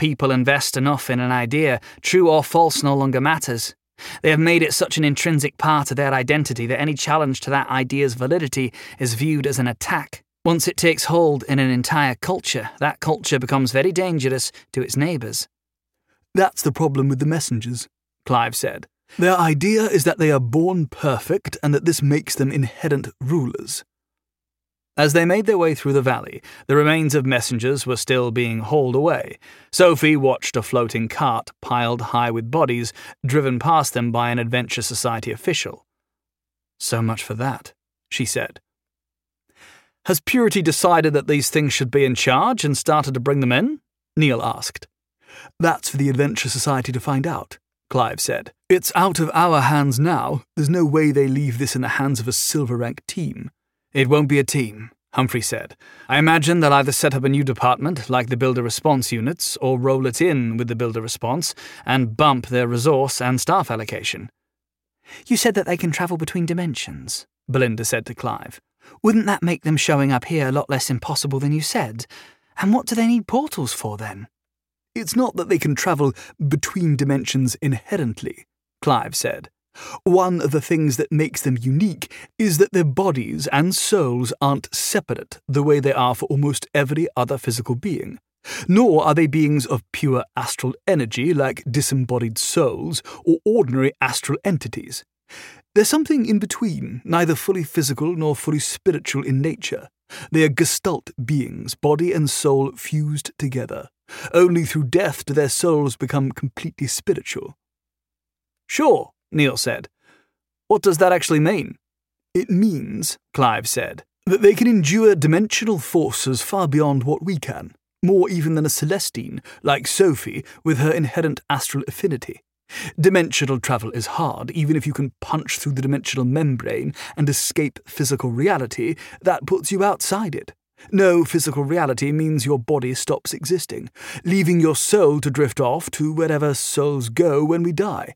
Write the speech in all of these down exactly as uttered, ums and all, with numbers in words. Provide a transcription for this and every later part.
people invest enough in an idea, true or false no longer matters. They have made it such an intrinsic part of their identity that any challenge to that idea's validity is viewed as an attack. Once it takes hold in an entire culture, that culture becomes very dangerous to its neighbours. That's the problem with the messengers, Clive said. Their idea is that they are born perfect and that this makes them inherent rulers. As they made their way through the valley, the remains of messengers were still being hauled away. Sophie watched a floating cart piled high with bodies, driven past them by an Adventure Society official. "So much for that," she said. "Has Purity decided that these things should be in charge and started to bring them in?" Neil asked. "That's for the Adventure Society to find out," Clive said. "It's out of our hands now. There's no way they leave this in the hands of a silver rank team." "It won't be a team," Humphrey said. "I imagine they'll either set up a new department, like the Builder Response units, or roll it in with the Builder Response and bump their resource and staff allocation." "You said that they can travel between dimensions," Belinda said to Clive. "Wouldn't that make them showing up here a lot less impossible than you said? And what do they need portals for, then?" "It's not that they can travel between dimensions inherently," Clive said. "One of the things that makes them unique is that their bodies and souls aren't separate the way they are for almost every other physical being. Nor are they beings of pure astral energy like disembodied souls or ordinary astral entities. There's something in between, neither fully physical nor fully spiritual in nature. They are gestalt beings, body and soul fused together. Only through death do their souls become completely spiritual." "Sure," Neil said. "What does that actually mean?" "It means," Clive said, "that they can endure dimensional forces far beyond what we can, more even than a Celestine, like Sophie, with her inherent astral affinity. Dimensional travel is hard. Even if you can punch through the dimensional membrane and escape physical reality, that puts you outside it. No physical reality means your body stops existing, leaving your soul to drift off to wherever souls go when we die."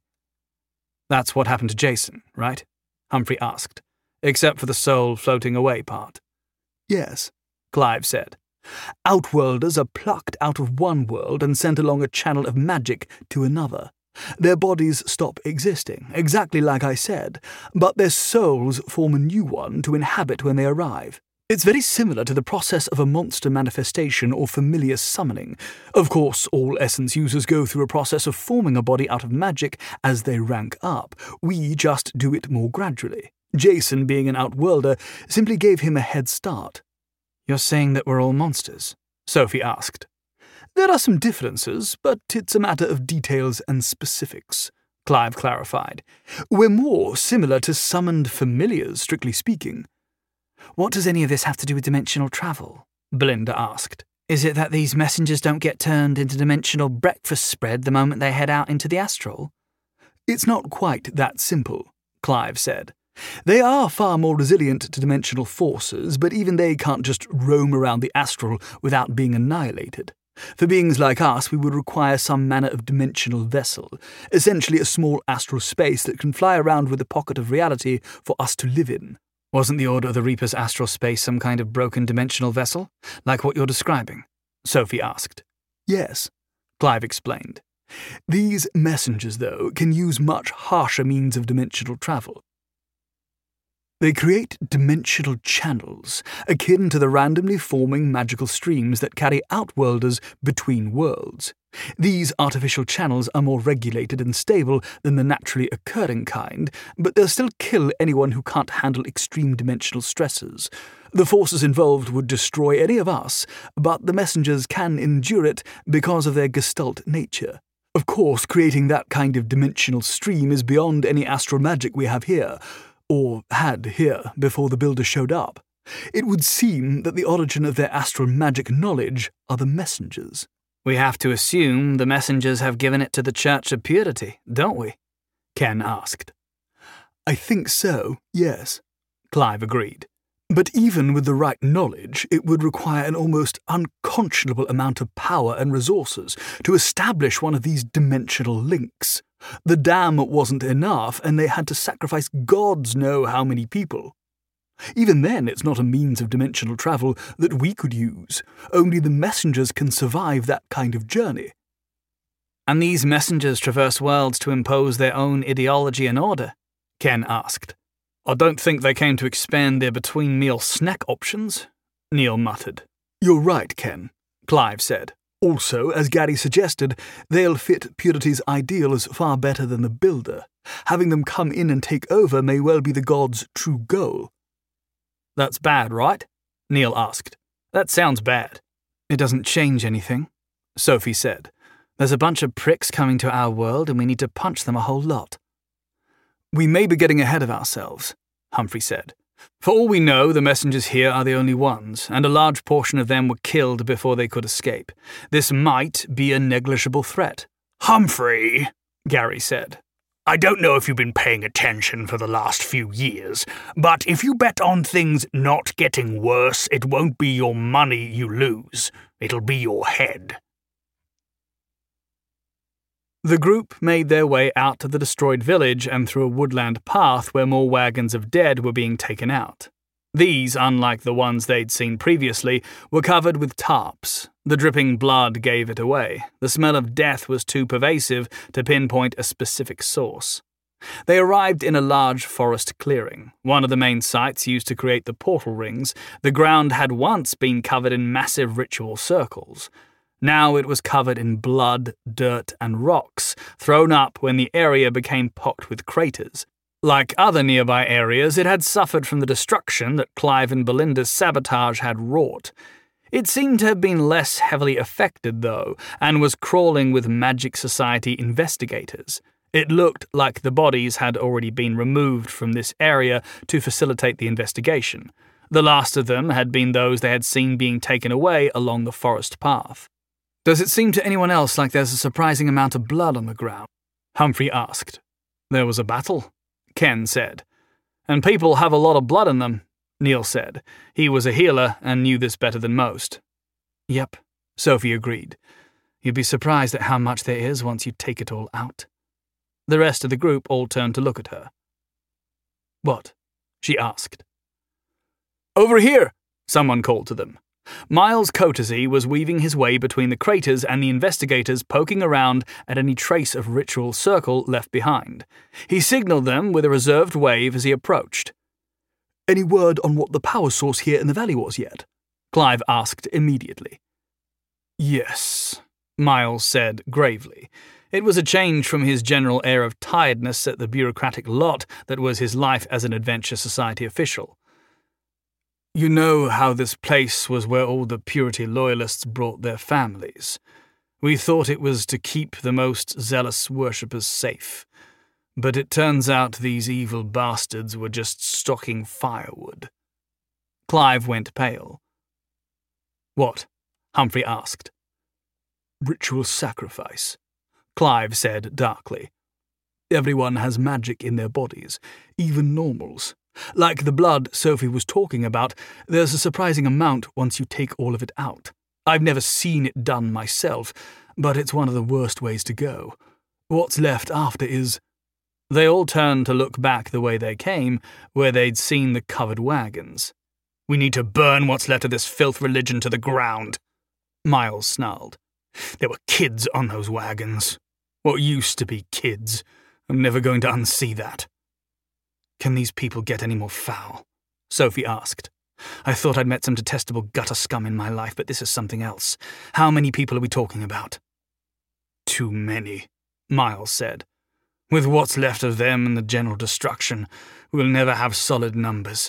"That's what happened to Jason, right?" Humphrey asked, "except for the soul floating away part." "Yes," Clive said. "Outworlders are plucked out of one world and sent along a channel of magic to another. Their bodies stop existing, exactly like I said, but their souls form a new one to inhabit when they arrive. It's very similar to the process of a monster manifestation or familiar summoning. Of course, all essence users go through a process of forming a body out of magic as they rank up. We just do it more gradually. Jason, being an outworlder, simply gave him a head start." "You're saying that we're all monsters?" Sophie asked. "There are some differences, but it's a matter of details and specifics," Clive clarified. "We're more similar to summoned familiars, strictly speaking." "What does any of this have to do with dimensional travel?" Belinda asked. "Is it that these messengers don't get turned into dimensional breakfast spread the moment they head out into the astral?" "It's not quite that simple," Clive said. "They are far more resilient to dimensional forces, but even they can't just roam around the astral without being annihilated. For beings like us, we would require some manner of dimensional vessel, essentially a small astral space that can fly around with a pocket of reality for us to live in." "Wasn't the Order of the Reaper's astral space some kind of broken dimensional vessel, like what you're describing?" Sophie asked. "Yes," Clive explained. "These messengers, though, can use much harsher means of dimensional travel. They create dimensional channels, akin to the randomly forming magical streams that carry outworlders between worlds. These artificial channels are more regulated and stable than the naturally occurring kind, but they'll still kill anyone who can't handle extreme dimensional stresses. The forces involved would destroy any of us, but the messengers can endure it because of their gestalt nature. Of course, creating that kind of dimensional stream is beyond any astral magic we have here, or had here before the Builder showed up. It would seem that the origin of their astral magic knowledge are the messengers." "We have to assume the messengers have given it to the Church of Purity, don't we?" Ken asked. "I think so, yes," Clive agreed. "But even with the right knowledge, it would require an almost unconscionable amount of power and resources to establish one of these dimensional links. The dam wasn't enough, and they had to sacrifice gods know how many people. Even then, it's not a means of dimensional travel that we could use. Only the messengers can survive that kind of journey." And these messengers traverse worlds to impose their own ideology and order? Ken asked. I don't think they came to expand their between-meal snack options, Neil muttered. You're right, Ken, Clive said. Also, as Gary suggested, they'll fit Purity's ideals far better than the Builder. Having them come in and take over may well be the gods' true goal. That's bad, right? Neil asked. That sounds bad. It doesn't change anything, Sophie said. There's a bunch of pricks coming to our world and we need to punch them a whole lot. We may be getting ahead of ourselves, Humphrey said. For all we know, the messengers here are the only ones, and a large portion of them were killed before they could escape. This might be a negligible threat. Humphrey, Gary said. I don't know if you've been paying attention for the last few years, but if you bet on things not getting worse, it won't be your money you lose. It'll be your head. The group made their way out to the destroyed village and through a woodland path where more wagons of dead were being taken out. These, unlike the ones they'd seen previously, were covered with tarps. The dripping blood gave it away. The smell of death was too pervasive to pinpoint a specific source. They arrived in a large forest clearing, one of the main sites used to create the portal rings. The ground had once been covered in massive ritual circles. Now it was covered in blood, dirt, and rocks, thrown up when the area became pocked with craters. Like other nearby areas, it had suffered from the destruction that Clive and Belinda's sabotage had wrought. It seemed to have been less heavily affected, though, and was crawling with Magic Society investigators. It looked like the bodies had already been removed from this area to facilitate the investigation. The last of them had been those they had seen being taken away along the forest path. Does it seem to anyone else like there's a surprising amount of blood on the ground? Humphrey asked. There was a battle, Ken said. And people have a lot of blood in them, Neil said. He was a healer and knew this better than most. Yep, Sophie agreed. You'd be surprised at how much there is once you take it all out. The rest of the group all turned to look at her. What? She asked. Over here, someone called to them. Miles Cotersey was weaving his way between the craters and the investigators, poking around at any trace of ritual circle left behind. He signaled them with a reserved wave as he approached. Any word on what the power source here in the valley was yet? Clive asked immediately. Yes, Miles said gravely. It was a change from his general air of tiredness at the bureaucratic lot that was his life as an Adventure Society official. You know how this place was where all the Purity loyalists brought their families. We thought it was to keep the most zealous worshippers safe. But it turns out these evil bastards were just stocking firewood. Clive went pale. What? Humphrey asked. Ritual sacrifice, Clive said darkly. Everyone has magic in their bodies, even normals. Like the blood Sophie was talking about, there's a surprising amount once you take all of it out. I've never seen it done myself, but it's one of the worst ways to go. What's left after is... They all turned to look back the way they came, where they'd seen the covered wagons. We need to burn what's left of this filth religion to the ground, Miles snarled. There were kids on those wagons. What used to be kids. I'm never going to unsee that. Can these people get any more foul? Sophie asked. I thought I'd met some detestable gutter scum in my life, but this is something else. How many people are we talking about? Too many, Miles said. With what's left of them and the general destruction, we'll never have solid numbers.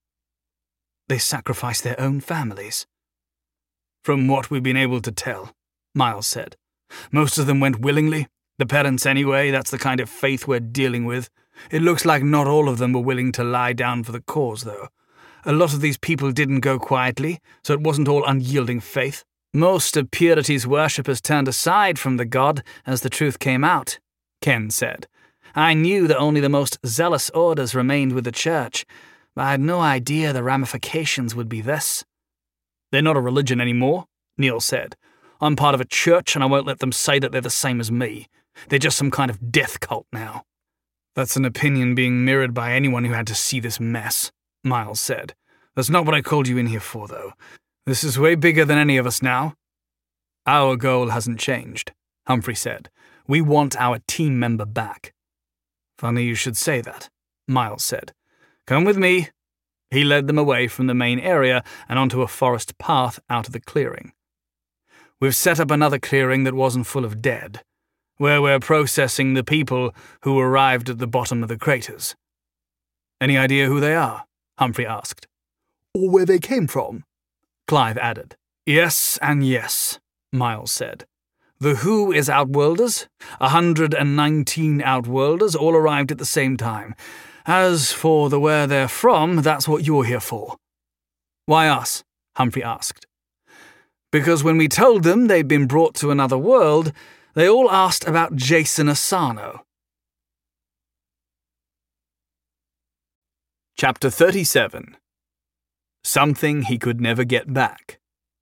They sacrificed their own families. From what we've been able to tell, Miles said. Most of them went willingly. The parents anyway, that's the kind of faith we're dealing with. It looks like not all of them were willing to lie down for the cause, though. A lot of these people didn't go quietly, so it wasn't all unyielding faith. Most of Purity's worshippers turned aside from the god as the truth came out, Ken said. I knew that only the most zealous orders remained with the church, but I had no idea the ramifications would be this. They're not a religion anymore, Neil said. I'm part of a church and I won't let them say that they're the same as me. They're just some kind of death cult now. That's an opinion being mirrored by anyone who had to see this mess, Miles said. That's not what I called you in here for, though. This is way bigger than any of us now. Our goal hasn't changed, Humphrey said. We want our team member back." "Funny you should say that," Miles said. "Come with me." He led them away from the main area and onto a forest path out of the clearing. "We've set up another clearing that wasn't full of dead, where we're processing the people who arrived at the bottom of the craters." "Any idea who they are?" Humphrey asked. "Or where they came from?" Clive added. "Yes and yes," Miles said. "The who is Outworlders. A hundred and nineteen Outworlders all arrived at the same time. As for the where they're from, that's what you're here for." "Why us?" Humphrey asked. "Because when we told them they'd been brought to another world, they all asked about Jason Asano." Chapter thirty-seven. Something he could never get back.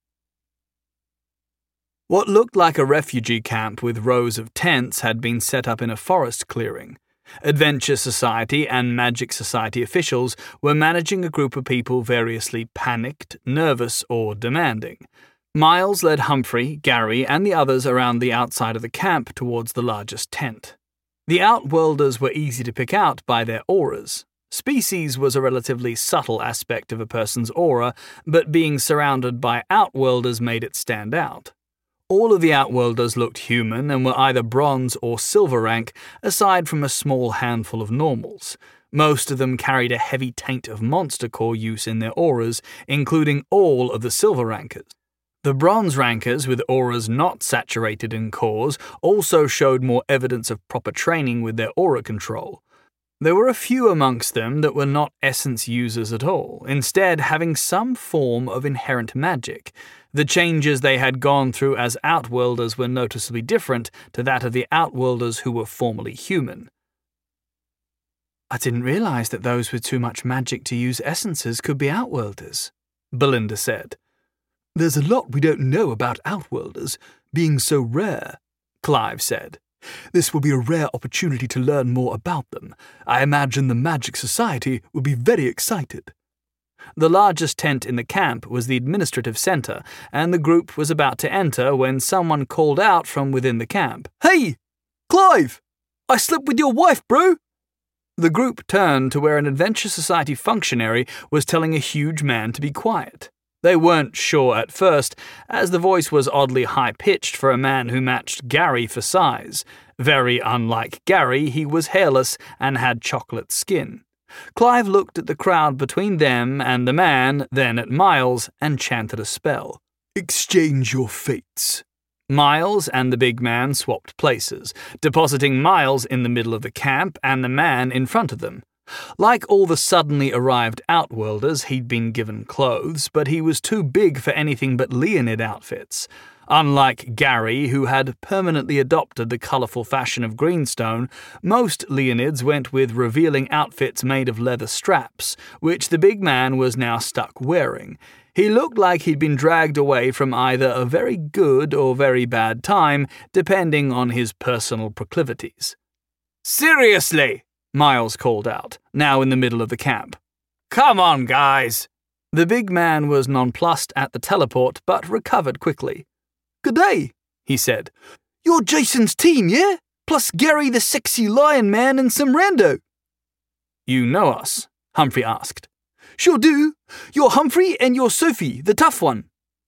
What looked like a refugee camp with rows of tents had been set up in a forest clearing. Adventure Society and Magic Society officials were managing a group of people variously panicked, nervous, or demanding. Miles led Humphrey, Gary, and the others around the outside of the camp towards the largest tent. The Outworlders were easy to pick out by their auras. Species was a relatively subtle aspect of a person's aura, but being surrounded by Outworlders made it stand out. All of the Outworlders looked human and were either bronze or silver rank, aside from a small handful of normals. Most of them carried a heavy taint of monster core use in their auras, including all of the silver rankers. The bronze rankers, with auras not saturated in cores, also showed more evidence of proper training with their aura control. There were a few amongst them that were not essence users at all, instead having some form of inherent magic. The changes they had gone through as Outworlders were noticeably different to that of the Outworlders who were formerly human. "I didn't realize that those with too much magic to use essences could be Outworlders," Belinda said. "There's a lot we don't know about Outworlders, being so rare," Clive said. "This will be a rare opportunity to learn more about them. I imagine the Magic Society will be very excited." The largest tent in the camp was the administrative center, and the group was about to enter when someone called out from within the camp. "Hey, Clive! I slept with your wife, bro!" The group turned to where an Adventure Society functionary was telling a huge man to be quiet. They weren't sure at first, as the voice was oddly high-pitched for a man who matched Gary for size. Very unlike Gary, he was hairless and had chocolate skin. Clive looked at the crowd between them and the man, then at Miles, and chanted a spell. "Exchange your fates." Miles and the big man swapped places, depositing Miles in the middle of the camp and the man in front of them. Like all the suddenly arrived Outworlders, he'd been given clothes, but he was too big for anything but Leonid outfits. Unlike Gary, who had permanently adopted the colourful fashion of Greenstone, most Leonids went with revealing outfits made of leather straps, which the big man was now stuck wearing. He looked like he'd been dragged away from either a very good or very bad time, depending on his personal proclivities. "Seriously!" Miles called out, now in the middle of the camp. "Come on, guys!" The big man was nonplussed at the teleport, but recovered quickly. "Good day," he said. "You're Jason's team, yeah? Plus Gary the sexy lion man and some rando." "You know us?" Humphrey asked. "Sure do. You're Humphrey and you're Sophie, the tough one.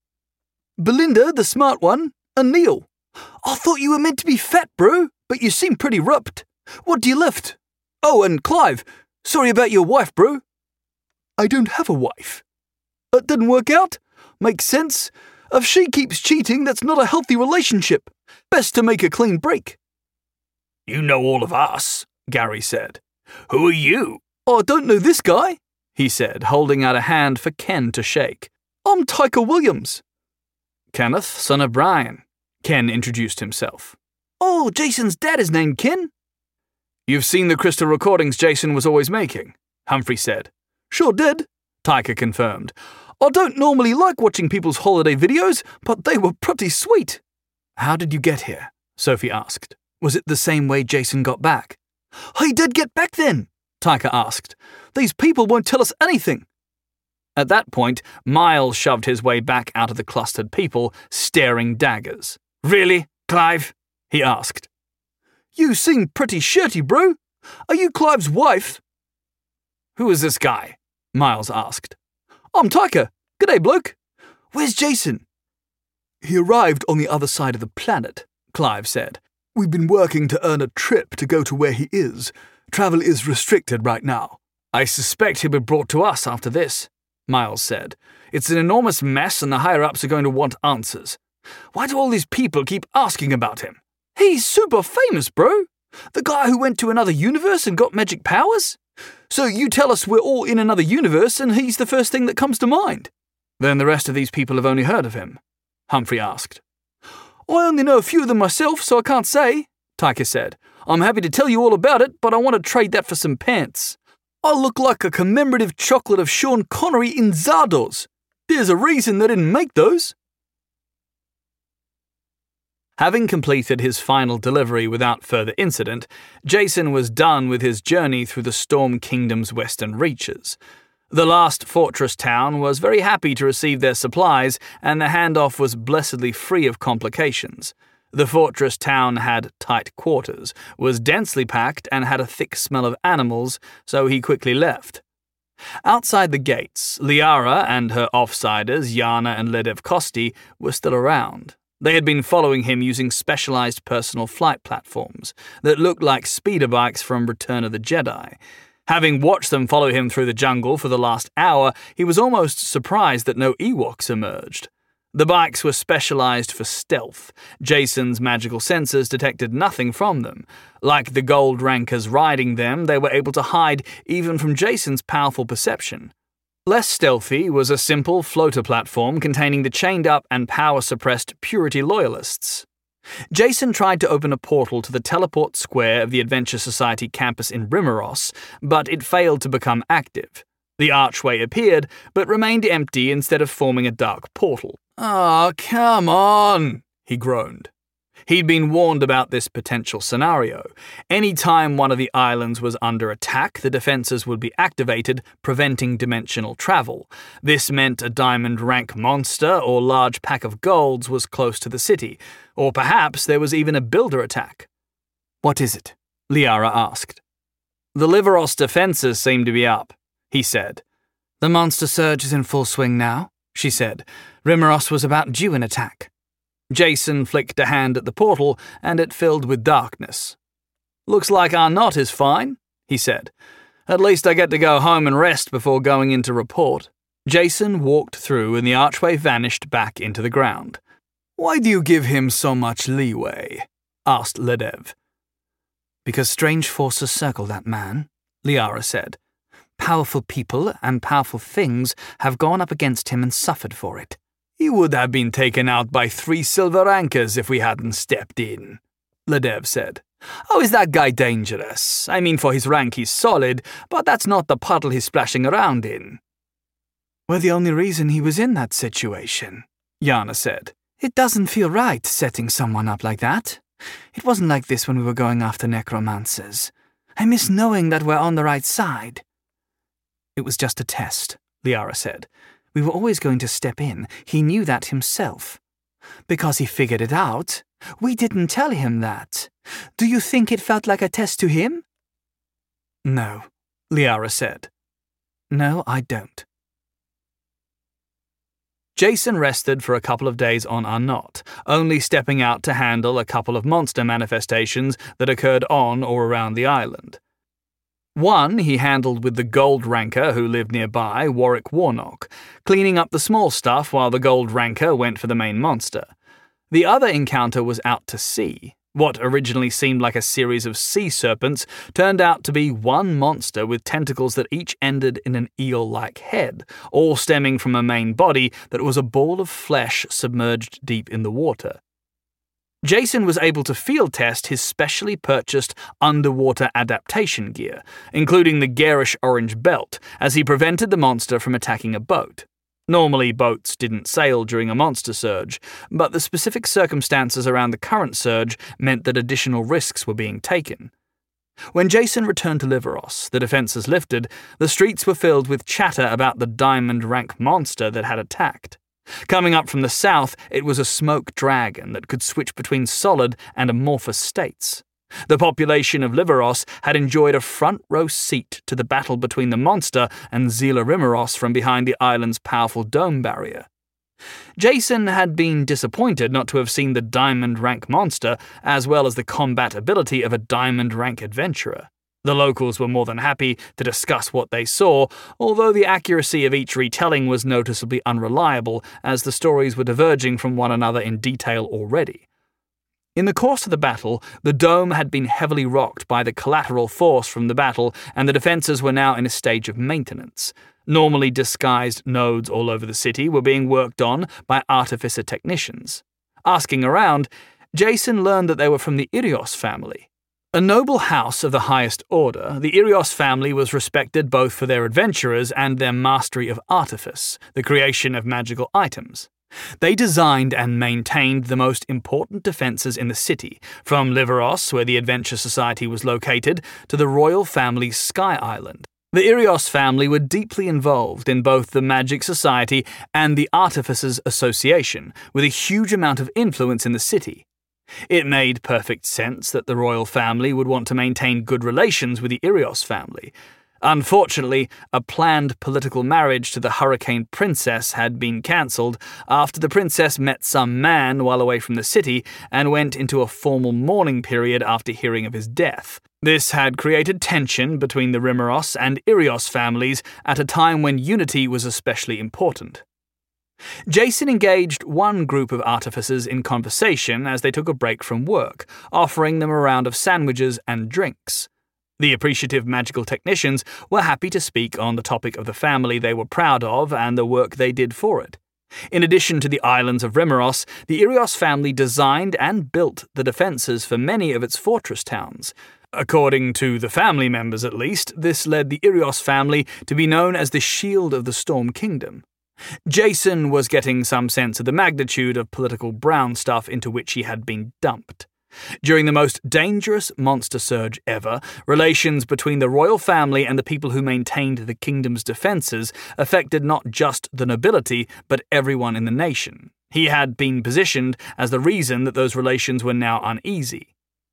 Belinda, the smart one, and Neil. I thought you were meant to be fat, bro, but you seem pretty ripped. What do you lift? Oh, and Clive, sorry about your wife, bro." "I don't have a wife." "It didn't work out? Makes sense. If she keeps cheating, that's not a healthy relationship. Best to make a clean break." "You know all of us," Gary said. "Who are you?" "I don't know this guy," he said, holding out a hand for Ken to shake. "I'm Tyker Williams." "Kenneth, son of Brian," Ken introduced himself. "Oh, Jason's dad is named Ken." "You've seen the crystal recordings Jason was always making," Humphrey said. "Sure did," Tyker confirmed. "I don't normally like watching people's holiday videos, but they were pretty sweet." "How did you get here?" Sophie asked. "Was it the same way Jason got back?" "He did get back then," Tyker asked. "These people won't tell us anything." At that point, Miles shoved his way back out of the clustered people, staring daggers. "Really, Clive?" he asked. You seem pretty shirty, bro. Are you Clive's wife? Who is this guy? Miles asked. I'm Tyker. G'day, bloke. Where's Jason? He arrived on the other side of the planet, Clive said. We've been working to earn a trip to go to where he is. Travel is restricted right now. I suspect he'll be brought to us after this, Miles said. It's an enormous mess and the higher-ups are going to want answers. Why do all these people keep asking about him? He's super famous, bro. The guy who went to another universe and got magic powers? So you tell us we're all in another universe and he's the first thing that comes to mind. Then the rest of these people have only heard of him, Humphrey asked. I only know a few of them myself, so I can't say, Tyker said. I'm happy to tell you all about it, but I want to trade that for some pants. I look like a commemorative chocolate of Sean Connery in Zardoz. There's a reason they didn't make those. Having completed his final delivery without further incident, Jason was done with his journey through the Storm Kingdom's western reaches. The last fortress town was very happy to receive their supplies, and the handoff was blessedly free of complications. The fortress town had tight quarters, was densely packed, and had a thick smell of animals, so he quickly left. Outside the gates, Liara and her offsiders, Yana and Ledev Kosti, were still around. They had been following him using specialized personal flight platforms that looked like speeder bikes from Return of the Jedi. Having watched them follow him through the jungle for the last hour, he was almost surprised that no Ewoks emerged. The bikes were specialized for stealth. Jason's magical sensors detected nothing from them. Like the gold rankers riding them, they were able to hide even from Jason's powerful perception. Less stealthy was a simple floater platform containing the chained-up and power-suppressed Purity Loyalists. Jason tried to open a portal to the teleport square of the Adventure Society campus in Rimeros, but it failed to become active. The archway appeared, but remained empty instead of forming a dark portal. "Ah, oh, come on," he groaned. He'd been warned about this potential scenario. Any time one of the islands was under attack, the defenses would be activated, preventing dimensional travel. This meant a diamond rank monster or large pack of golds was close to the city, or perhaps there was even a builder attack. "What is it?" Liara asked. "The Liveros defenses seem to be up," he said. "The monster surge is in full swing now," she said. "Rimeros was about due an attack." Jason flicked a hand at the portal, and it filled with darkness. "Looks like our knot is fine," he said. "At least I get to go home and rest before going in to report." Jason walked through, and the archway vanished back into the ground. "Why do you give him so much leeway?" asked Ledev. "Because strange forces circle that man," Liara said. "Powerful people and powerful things have gone up against him and suffered for it." "He would have been taken out by three silver anchors if we hadn't stepped in," Ledev said. "How is that guy dangerous? I mean, for his rank he's solid, but that's not the puddle he's splashing around in." "We're the only reason he was in that situation," Yana said. "It doesn't feel right setting someone up like that. It wasn't like this when we were going after necromancers. I miss knowing that we're on the right side." "It was just a test," Liara said. "We were always going to step in. He knew that himself." "Because he figured it out? We didn't tell him that. Do you think it felt like a test to him?" "No," Liara said. "No, I don't." Jason rested for a couple of days on Arnott, only stepping out to handle a couple of monster manifestations that occurred on or around the island. One he handled with the gold ranker who lived nearby, Warwick Warnock, cleaning up the small stuff while the gold ranker went for the main monster. The other encounter was out to sea. What originally seemed like a series of sea serpents turned out to be one monster with tentacles that each ended in an eel-like head, all stemming from a main body that was a ball of flesh submerged deep in the water. Jason was able to field test his specially purchased underwater adaptation gear, including the garish orange belt, as he prevented the monster from attacking a boat. Normally, boats didn't sail during a monster surge, but the specific circumstances around the current surge meant that additional risks were being taken. When Jason returned to Liveros, the defenses lifted, the streets were filled with chatter about the diamond rank monster that had attacked. Coming up from the south, it was a smoke dragon that could switch between solid and amorphous states. The population of Liveros had enjoyed a front-row seat to the battle between the monster and Zila Rimeros from behind the island's powerful dome barrier. Jason had been disappointed not to have seen the diamond rank monster as well as the combat ability of a diamond rank adventurer. The locals were more than happy to discuss what they saw, although the accuracy of each retelling was noticeably unreliable as the stories were diverging from one another in detail already. In the course of the battle, the dome had been heavily rocked by the collateral force from the battle, and the defenses were now in a stage of maintenance. Normally disguised nodes all over the city were being worked on by artificer technicians. Asking around, Jason learned that they were from the Irios family. A noble house of the highest order, the Irios family was respected both for their adventurers and their mastery of artifice, the creation of magical items. They designed and maintained the most important defenses in the city, from Liveros, where the Adventure Society was located, to the royal family's Sky Island. The Irios family were deeply involved in both the Magic Society and the Artificers Association, with a huge amount of influence in the city. It made perfect sense that the royal family would want to maintain good relations with the Irios family. Unfortunately, a planned political marriage to the Hurricane Princess had been cancelled after the princess met some man while away from the city and went into a formal mourning period after hearing of his death. This had created tension between the Rimeros and Irios families at a time when unity was especially important. Jason engaged one group of artificers in conversation as they took a break from work, offering them a round of sandwiches and drinks. The appreciative magical technicians were happy to speak on the topic of the family they were proud of and the work they did for it. In addition to the islands of Rimeros, the Irios family designed and built the defenses for many of its fortress towns. According to the family members at least, this led the Irios family to be known as the Shield of the Storm Kingdom. Jason was getting some sense of the magnitude of political brown stuff into which he had been dumped. During the most dangerous monster surge ever, relations between the royal family and the people who maintained the kingdom's defenses affected not just the nobility, but everyone in the nation. He had been positioned as the reason that those relations were now uneasy.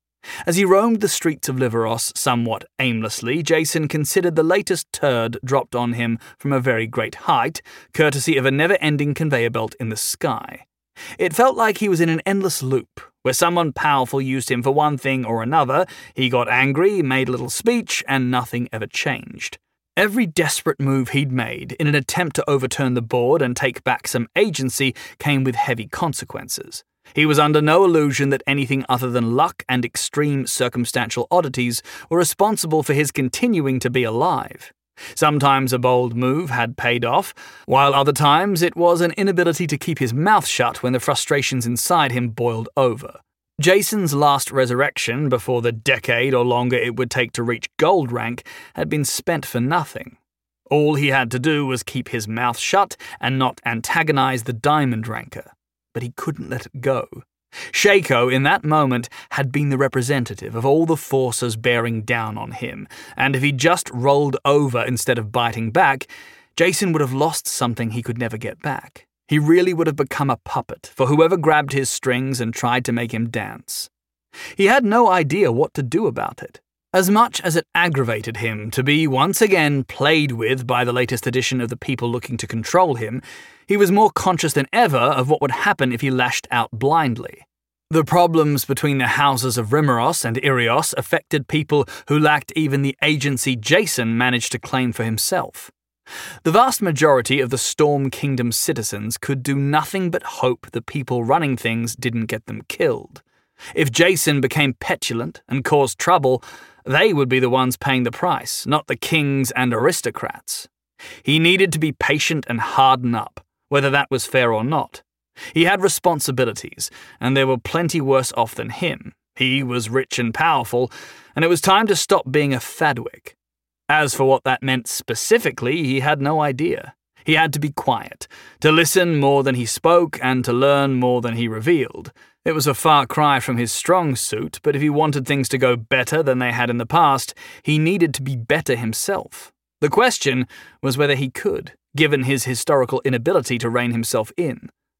As he roamed the streets of Liveros somewhat aimlessly, Jason considered the latest turd dropped on him from a very great height, courtesy of a never-ending conveyor belt in the sky. It felt like he was in an endless loop, where someone powerful used him for one thing or another, he got angry, made a little speech, and nothing ever changed. Every desperate move he'd made in an attempt to overturn the board and take back some agency came with heavy consequences. He was under no illusion that anything other than luck and extreme circumstantial oddities were responsible for his continuing to be alive. Sometimes a bold move had paid off, while other times it was an inability to keep his mouth shut when the frustrations inside him boiled over. Jason's last resurrection, before the decade or longer it would take to reach gold rank, had been spent for nothing. All he had to do was keep his mouth shut and not antagonize the diamond ranker. But he couldn't let it go. Shaco, in that moment, had been the representative of all the forces bearing down on him, and if he just rolled over instead of biting back, Jason would have lost something he could never get back. He really would have become a puppet for whoever grabbed his strings and tried to make him dance. He had no idea what to do about it. As much as it aggravated him to be once again played with by the latest edition of the people looking to control him, he was more conscious than ever of what would happen if he lashed out blindly. The problems between the houses of Rimeros and Irios affected people who lacked even the agency Jason managed to claim for himself. The vast majority of the Storm Kingdom's citizens could do nothing but hope the people running things didn't get them killed. If Jason became petulant and caused trouble, they would be the ones paying the price, not the kings and aristocrats. He needed to be patient and harden up, whether that was fair or not. He had responsibilities, and there were plenty worse off than him. He was rich and powerful, and it was time to stop being a Fadwick. As for what that meant specifically, he had no idea. He had to be quiet, to listen more than he spoke and to learn more than he revealed. It was a far cry from his strong suit, but if he wanted things to go better than they had in the past, he needed to be better himself. The question was whether he could, given his historical inability to rein himself in.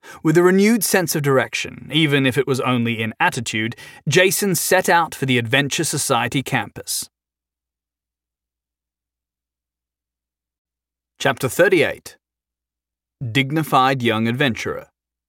With a renewed sense of direction, even if it was only in attitude, Jason set out for the Adventure Society campus. Chapter thirty-eight. Dignified Young Adventurer.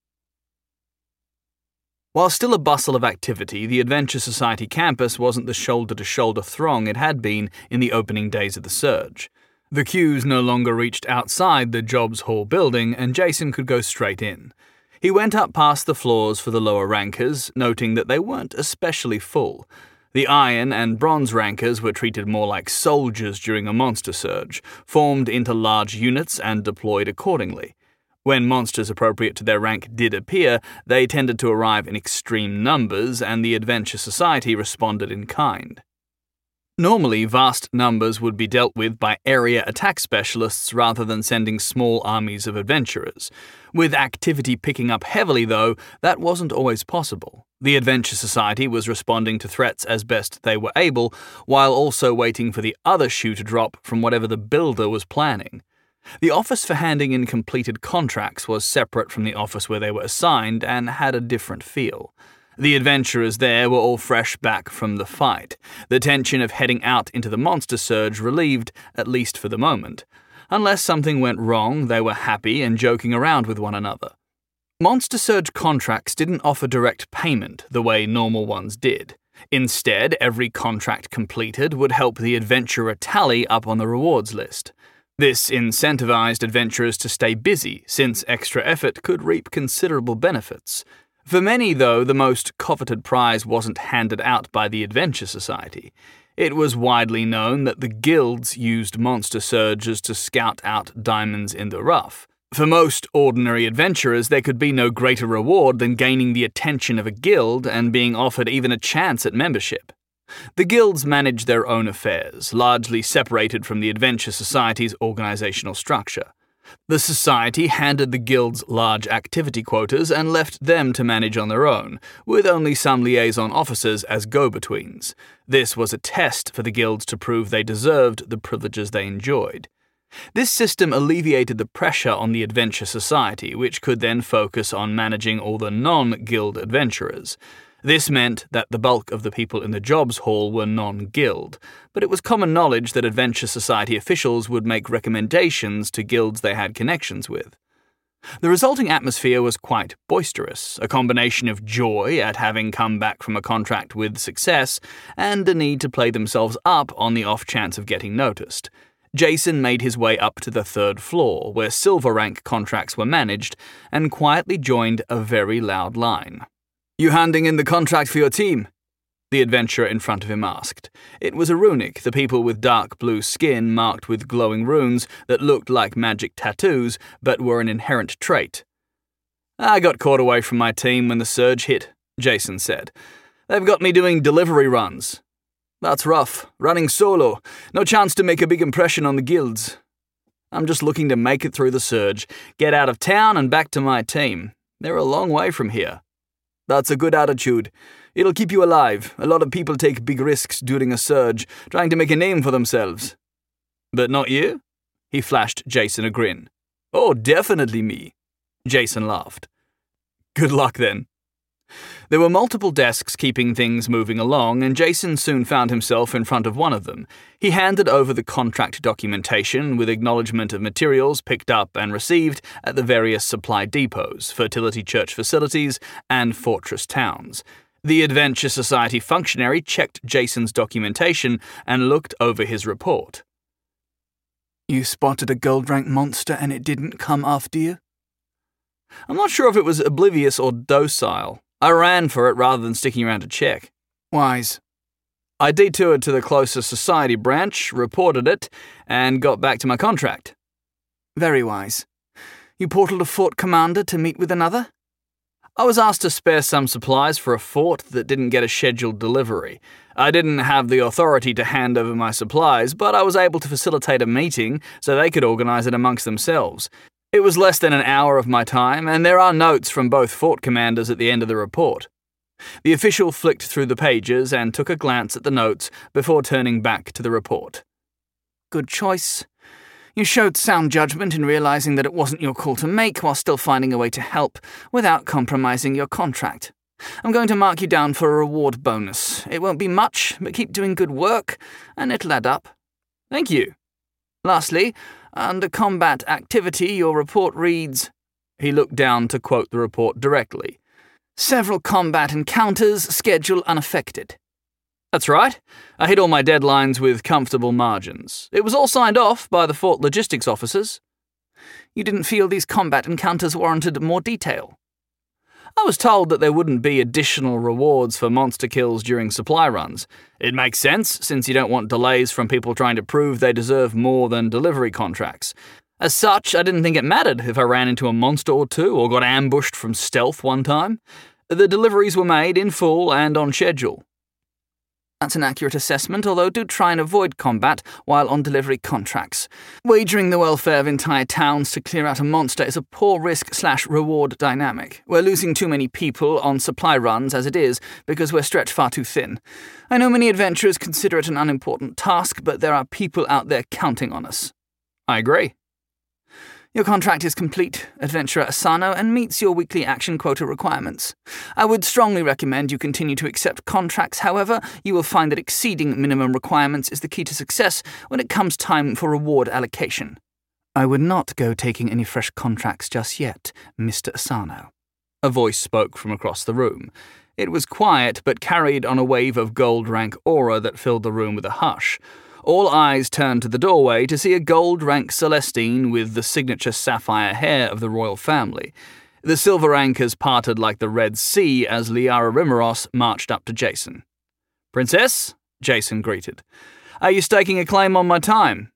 While still a bustle of activity, the Adventure Society campus wasn't the shoulder-to-shoulder throng it had been in the opening days of the surge. The queues no longer reached outside the Jobs Hall building, and Jason could go straight in. He went up past the floors for the lower rankers, noting that they weren't especially full. The iron and bronze rankers were treated more like soldiers during a monster surge, formed into large units and deployed accordingly. When monsters appropriate to their rank did appear, they tended to arrive in extreme numbers, and the Adventure Society responded in kind. Normally, vast numbers would be dealt with by area attack specialists rather than sending small armies of adventurers. With activity picking up heavily, though, that wasn't always possible. The Adventure Society was responding to threats as best they were able, while also waiting for the other shoe to drop from whatever the builder was planning. The office for handing in completed contracts was separate from the office where they were assigned and had a different feel. The adventurers there were all fresh back from the fight, the tension of heading out into the monster surge relieved, at least for the moment. Unless something went wrong, they were happy and joking around with one another. Monster surge contracts didn't offer direct payment the way normal ones did. Instead, every contract completed would help the adventurer tally up on the rewards list. This incentivized adventurers to stay busy, since extra effort could reap considerable benefits. For many, though, the most coveted prize wasn't handed out by the Adventure Society. It was widely known that the guilds used monster surges to scout out diamonds in the rough. For most ordinary adventurers, there could be no greater reward than gaining the attention of a guild and being offered even a chance at membership. The guilds managed their own affairs, largely separated from the Adventure Society's organizational structure. The Society handed the guilds large activity quotas and left them to manage on their own, with only some liaison officers as go-betweens. This was a test for the guilds to prove they deserved the privileges they enjoyed. This system alleviated the pressure on the Adventure Society, which could then focus on managing all the non-guild adventurers. This meant that the bulk of the people in the Jobs Hall were non-guild, but it was common knowledge that Adventure Society officials would make recommendations to guilds they had connections with. The resulting atmosphere was quite boisterous, a combination of joy at having come back from a contract with success and a need to play themselves up on the off chance of getting noticed. Jason made his way up to the third floor, where silver rank contracts were managed, and quietly joined a very loud line. "You handing in the contract for your team?" the adventurer in front of him asked. It was a runic, the people with dark blue skin marked with glowing runes that looked like magic tattoos but were an inherent trait. "I got caught away from my team when the surge hit," Jason said. "They've got me doing delivery runs." "That's rough. Running solo. No chance to make a big impression on the guilds." "I'm just looking to make it through the surge, get out of town and back to my team. They're a long way from here." "That's a good attitude. It'll keep you alive. A lot of people take big risks during a surge, trying to make a name for themselves." "But not you?" He flashed Jason a grin. "Oh, definitely me." Jason laughed. "Good luck then." There were multiple desks keeping things moving along, and Jason soon found himself in front of one of them. He handed over the contract documentation with acknowledgement of materials picked up and received at the various supply depots, fertility church facilities, and fortress towns. The Adventure Society functionary checked Jason's documentation and looked over his report. "You spotted a gold-rank monster and it didn't come after you?" "I'm not sure if it was oblivious or docile. I ran for it rather than sticking around to check." "Wise." "I detoured to the closest society branch, reported it, and got back to my contract." "Very wise. You portaled a fort commander to meet with another?" "I was asked to spare some supplies for a fort that didn't get a scheduled delivery. I didn't have the authority to hand over my supplies, but I was able to facilitate a meeting so they could organize it amongst themselves. It was less than an hour of my time, and there are notes from both fort commanders at the end of the report." The official flicked through the pages and took a glance at the notes before turning back to the report. "Good choice. You showed sound judgment in realizing that it wasn't your call to make while still finding a way to help without compromising your contract. I'm going to mark you down for a reward bonus. It won't be much, but keep doing good work, and it'll add up. Thank you. Lastly, under combat activity, your report reads... He looked down to quote the report directly. Several combat encounters, schedule unaffected. That's right. I hit all my deadlines with comfortable margins. It was all signed off by the Fort logistics officers. You didn't feel these combat encounters warranted more detail? I was told that there wouldn't be additional rewards for monster kills during supply runs. It makes sense, since you don't want delays from people trying to prove they deserve more than delivery contracts. As such, I didn't think it mattered if I ran into a monster or two or got ambushed from stealth one time. The deliveries were made in full and on schedule. That's an accurate assessment, although do try and avoid combat while on delivery contracts. Wagering the welfare of entire towns to clear out a monster is a poor risk-slash-reward dynamic. We're losing too many people on supply runs as it is because we're stretched far too thin. I know many adventurers consider it an unimportant task, but there are people out there counting on us. I agree. Your contract is complete, Adventurer Asano, and meets your weekly action quota requirements. I would strongly recommend you continue to accept contracts. However, you will find that exceeding minimum requirements is the key to success when it comes time for reward allocation. I would not go taking any fresh contracts just yet, Mister Asano. A voice spoke from across the room. It was quiet, but carried on a wave of gold rank aura that filled the room with a hush. All eyes turned to the doorway to see a gold-rank Celestine with the signature sapphire hair of the royal family. The silver anchors parted like the Red Sea as Liara Rimeros marched up to Jason. "Princess," Jason greeted. "Are you staking a claim on my time?"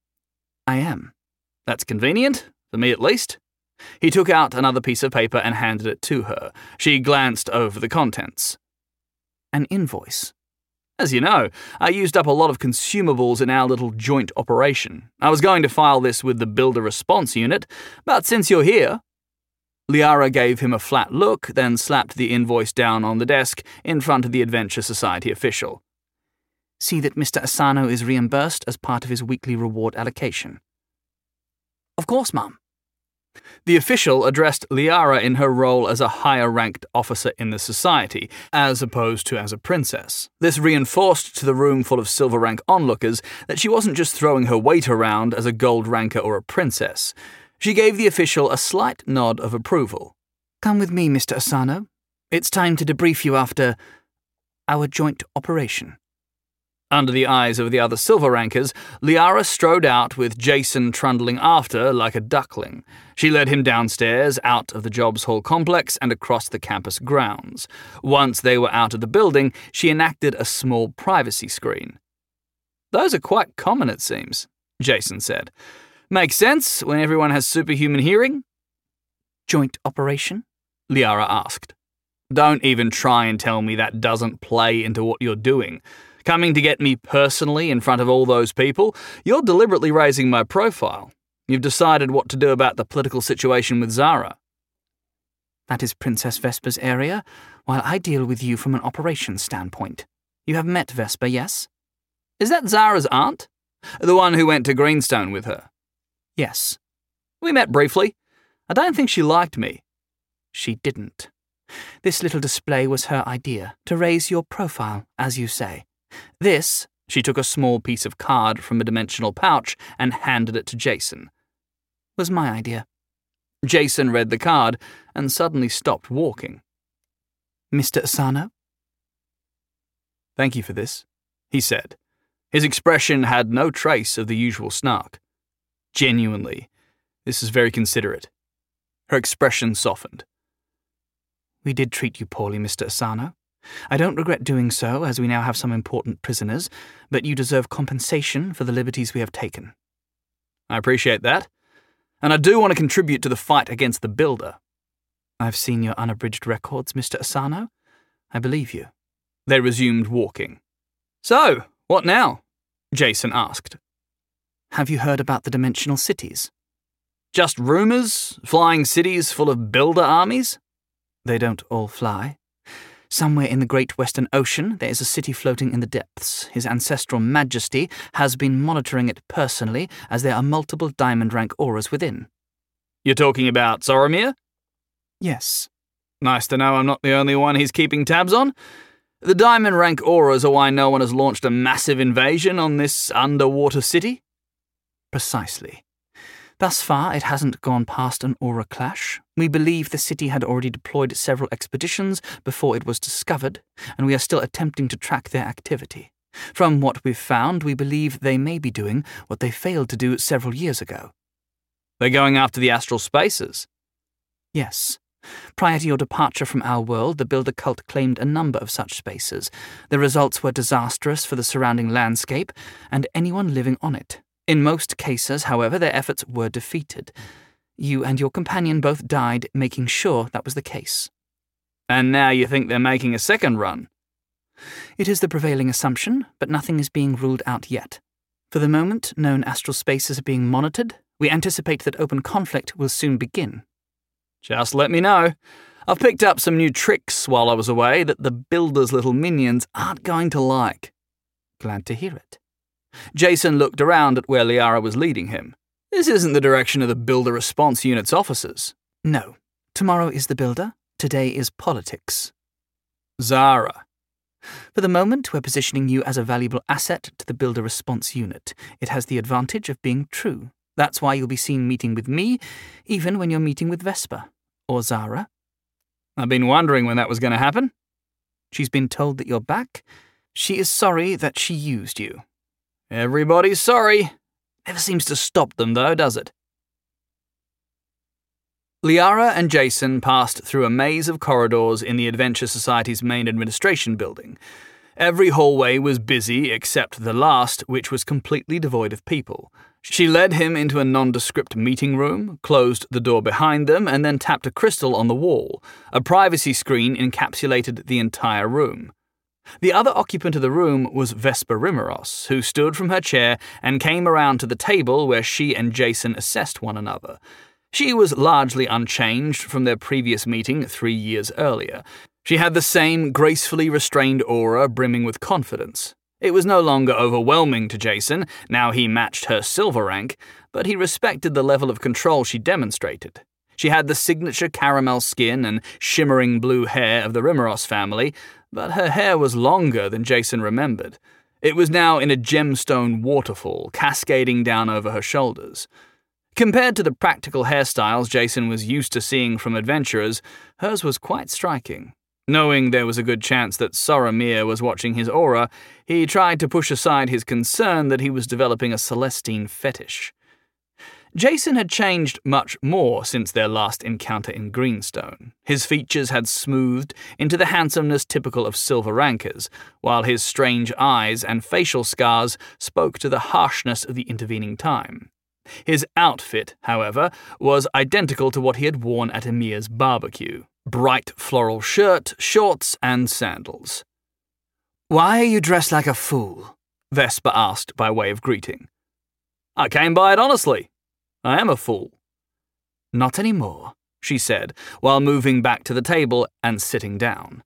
"I am." "That's convenient, for me at least." He took out another piece of paper and handed it to her. She glanced over the contents. "An invoice." "As you know, I used up a lot of consumables in our little joint operation. I was going to file this with the Builder Response Unit, but since you're here..." Liara gave him a flat look, then slapped the invoice down on the desk in front of the Adventure Society official. "See that Mister Asano is reimbursed as part of his weekly reward allocation." "Of course, ma'am." The official addressed Liara in her role as a higher-ranked officer in the society, as opposed to as a princess. This reinforced to the room full of silver-rank onlookers that she wasn't just throwing her weight around as a gold ranker or a princess. She gave the official a slight nod of approval. "Come with me, Mister Asano. It's time to debrief you after our joint operation." Under the eyes of the other silver rankers, Liara strode out with Jason trundling after like a duckling. She led him downstairs, out of the Jobs Hall complex and across the campus grounds. Once they were out of the building, she enacted a small privacy screen. "Those are quite common, it seems," Jason said. "Makes sense when everyone has superhuman hearing." "Joint operation?" Liara asked. "Don't even try and tell me that doesn't play into what you're doing. Coming to get me personally in front of all those people, you're deliberately raising my profile. You've decided what to do about the political situation with Zara." "That is Princess Vesper's area, while I deal with you from an operations standpoint. You have met Vesper, yes?" "Is that Zara's aunt? The one who went to Greenstone with her?" "Yes." "We met briefly. I don't think she liked me." "She didn't. This little display was her idea, to raise your profile, as you say. This," she took a small piece of card from a dimensional pouch and handed it to Jason, "was my idea." Jason read the card and suddenly stopped walking. "Mister Asano?" "Thank you for this," he said. His expression had no trace of the usual snark. "Genuinely, this is very considerate." Her expression softened. "We did treat you poorly, Mister Asano. I don't regret doing so, as we now have some important prisoners, but you deserve compensation for the liberties we have taken." "I appreciate that, and I do want to contribute to the fight against the Builder." "I've seen your unabridged records, Mister Asano. I believe you." They resumed walking. "So, what now?" Jason asked. "Have you heard about the dimensional cities?" "Just rumors? Flying cities full of Builder armies?" "They don't all fly. Somewhere in the Great Western Ocean, there is a city floating in the depths. His ancestral majesty has been monitoring it personally, as there are multiple diamond rank auras within. You're talking about Soromir? Yes. Nice to know I'm not the only one he's keeping tabs on. The diamond rank auras are why no one has launched a massive invasion on this underwater city? Precisely. Thus far, it hasn't gone past an aura clash. We believe the city had already deployed several expeditions before it was discovered, and we are still attempting to track their activity. From what we've found, we believe they may be doing what they failed to do several years ago. They're going after the astral spaces? Yes. Prior to your departure from our world, the Builder cult claimed a number of such spaces. The results were disastrous for the surrounding landscape and anyone living on it. In most cases, however, their efforts were defeated. You and your companion both died, making sure that was the case. And now you think they're making a second run? It is the prevailing assumption, but nothing is being ruled out yet. For the moment, known astral spaces are being monitored. We anticipate that open conflict will soon begin. Just let me know. I've picked up some new tricks while I was away that the Builder's little minions aren't going to like. Glad to hear it. Jason looked around at where Liara was leading him. This isn't the direction of the Builder Response Unit's officers. No. Tomorrow is the Builder. Today is politics. Zara. For the moment, we're positioning you as a valuable asset to the Builder Response Unit. It has the advantage of being true. That's why you'll be seen meeting with me, even when you're meeting with Vesper. Or Zara. I've been wondering when that was going to happen. She's been told that you're back. She is sorry that she used you. Everybody's sorry. Never seems to stop them, though, does it? Liara and Jason passed through a maze of corridors in the Adventure Society's main administration building. Every hallway was busy except the last, which was completely devoid of people. She led him into a nondescript meeting room, closed the door behind them, and then tapped a crystal on the wall. A privacy screen encapsulated the entire room. The other occupant of the room was Vesper Rimmeros, who stood from her chair and came around to the table where she and Jason assessed one another. She was largely unchanged from their previous meeting three years earlier. She had the same gracefully restrained aura brimming with confidence. It was no longer overwhelming to Jason, now he matched her silver rank, but he respected the level of control she demonstrated. She had the signature caramel skin and shimmering blue hair of the Rimmeros family, but her hair was longer than Jason remembered. It was now in a gemstone waterfall, cascading down over her shoulders. Compared to the practical hairstyles Jason was used to seeing from adventurers, hers was quite striking. Knowing there was a good chance that Soromir was watching his aura, he tried to push aside his concern that he was developing a Celestine fetish. Jason had changed much more since their last encounter in Greenstone. His features had smoothed into the handsomeness typical of silver rankers, while his strange eyes and facial scars spoke to the harshness of the intervening time. His outfit, however, was identical to what he had worn at Emir's barbecue. Bright floral shirt, shorts, and sandals. "Why are you dressed like a fool?" Vesper asked by way of greeting. "I came by it honestly. I am a fool." "Not anymore," she said, while moving back to the table and sitting down.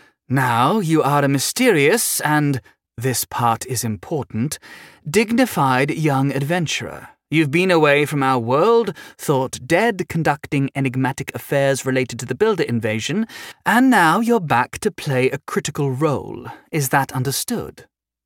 "Now you are a mysterious and, this part is important, dignified young adventurer. You've been away from our world, thought dead, conducting enigmatic affairs related to the Builder invasion, and now you're back to play a critical role. Is that understood?"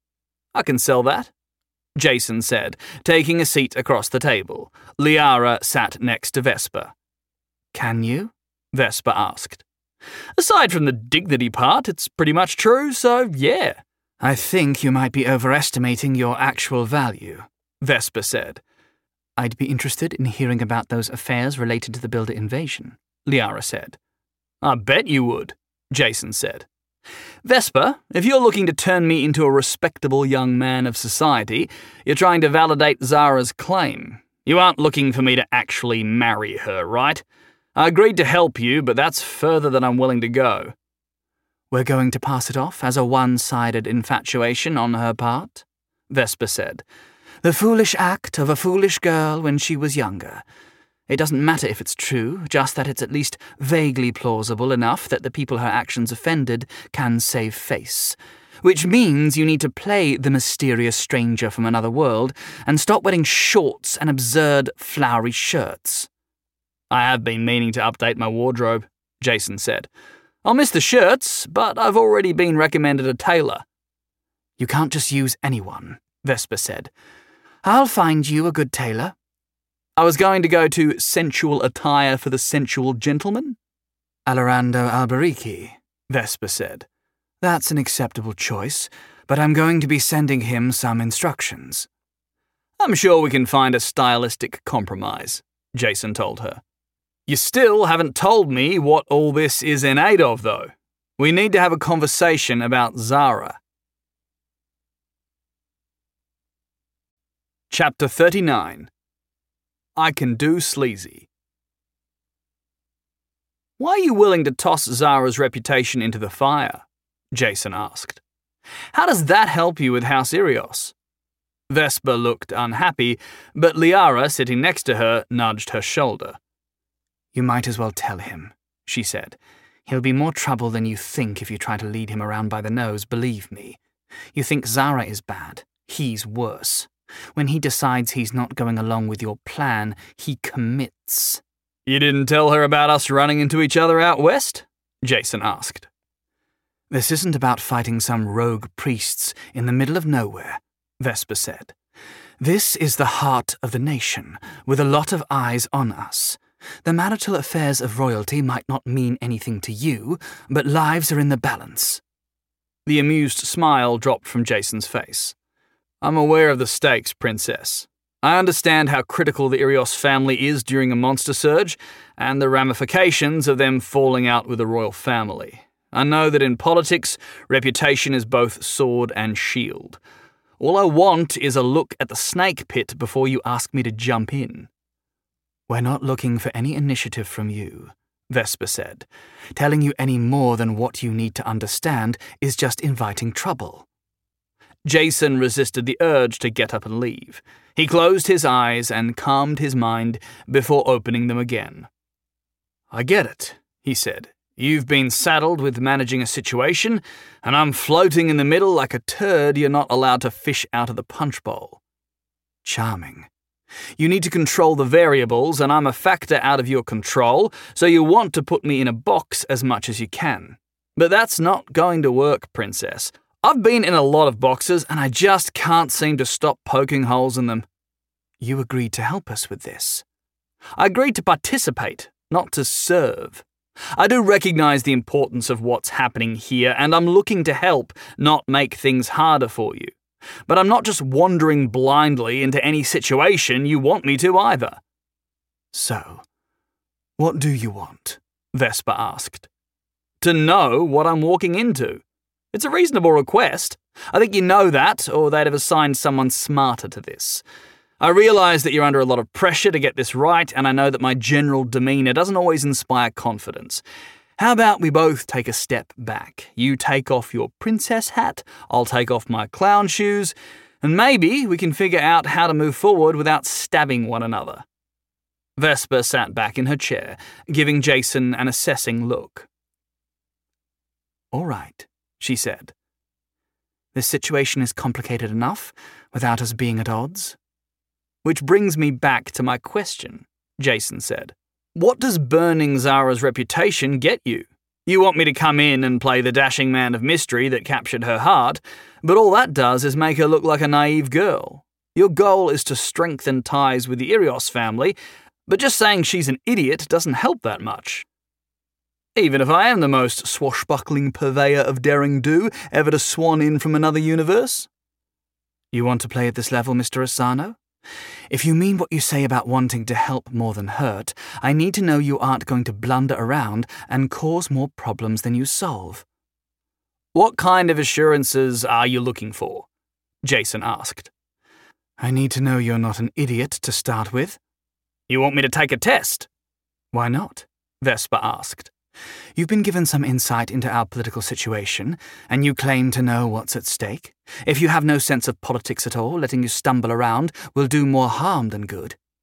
"I can sell that," Jason said, taking a seat across the table. Liara sat next to Vesper. "Can you?" Vesper asked. "Aside from the dignity part, it's pretty much true, so yeah." "I think you might be overestimating your actual value," Vesper said. "I'd be interested in hearing about those affairs related to the Builder invasion," Liara said. "I bet you would," Jason said. "Vesper, if you're looking to turn me into a respectable young man of society, you're trying to validate Zara's claim. You aren't looking for me to actually marry her, right? I agreed to help you, but that's further than I'm willing to go." "We're going to pass it off as a one-sided infatuation on her part," Vesper said. "The foolish act of a foolish girl when she was younger. It doesn't matter if it's true, just that it's at least vaguely plausible enough that the people her actions offended can save face. Which means you need to play the mysterious stranger from another world and stop wearing shorts and absurd flowery shirts. I have been meaning to update my wardrobe, Jason said. I'll miss the shirts, but I've already been recommended a tailor. You can't just use anyone, Vesper said. I'll find you a good tailor. I was going to go to sensual attire for the sensual gentleman. Alorando Alberici, Vesper said. That's an acceptable choice, but I'm going to be sending him some instructions. I'm sure we can find a stylistic compromise, Jason told her. You still haven't told me what all this is in aid of, though. We need to have a conversation about Zara. Chapter thirty-nine. I can do sleazy. Why are you willing to toss Zara's reputation into the fire? Jason asked. How does that help you with House Irios? Vesper looked unhappy, but Liara, sitting next to her, nudged her shoulder. You might as well tell him, she said. He'll be more trouble than you think if you try to lead him around by the nose, believe me. You think Zara is bad. He's worse. When he decides he's not going along with your plan, he commits. You didn't tell her about us running into each other out west? Jason asked. This isn't about fighting some rogue priests in the middle of nowhere, Vesper said. This is the heart of the nation, with a lot of eyes on us. The marital affairs of royalty might not mean anything to you, but lives are in the balance. The amused smile dropped from Jason's face. I'm aware of the stakes, Princess. I understand how critical the Irios family is during a monster surge, and the ramifications of them falling out with the royal family. I know that in politics, reputation is both sword and shield. All I want is a look at the snake pit before you ask me to jump in. We're not looking for any initiative from you, Vesper said. Telling you any more than what you need to understand is just inviting trouble. Jason resisted the urge to get up and leave. He closed his eyes and calmed his mind before opening them again. I get it, he said. You've been saddled with managing a situation, and I'm floating in the middle like a turd you're not allowed to fish out of the punch bowl. Charming. You need to control the variables, and I'm a factor out of your control, so you want to put me in a box as much as you can. But that's not going to work, Princess. I've been in a lot of boxes, and I just can't seem to stop poking holes in them. You agreed to help us with this. I agreed to participate, not to serve. I do recognize the importance of what's happening here, and I'm looking to help, not make things harder for you. But I'm not just wandering blindly into any situation you want me to either. So, what do you want? Vesper asked. To know what I'm walking into. It's a reasonable request. I think you know that, or they'd have assigned someone smarter to this. I realise that you're under a lot of pressure to get this right, and I know that my general demeanour doesn't always inspire confidence. How about we both take a step back? You take off your princess hat, I'll take off my clown shoes, and maybe we can figure out how to move forward without stabbing one another. Vesper sat back in her chair, giving Jason an assessing look. All right, she said. This situation is complicated enough without us being at odds. Which brings me back to my question, Jason said. What does burning Zara's reputation get you? You want me to come in and play the dashing man of mystery that captured her heart, but all that does is make her look like a naive girl. Your goal is to strengthen ties with the Irios family, but just saying she's an idiot doesn't help that much. Even if I am the most swashbuckling purveyor of daring-do ever to swan in from another universe. You want to play at this level, Mister Asano? If you mean what you say about wanting to help more than hurt, I need to know you aren't going to blunder around and cause more problems than you solve. What kind of assurances are you looking for? Jason asked. I need to know you're not an idiot to start with. You want me to take a test? Why not? Vesper asked. You've been given some insight into our political situation, and you claim to know what's at stake. If you have no sense of politics at all, letting you stumble around will do more harm than good.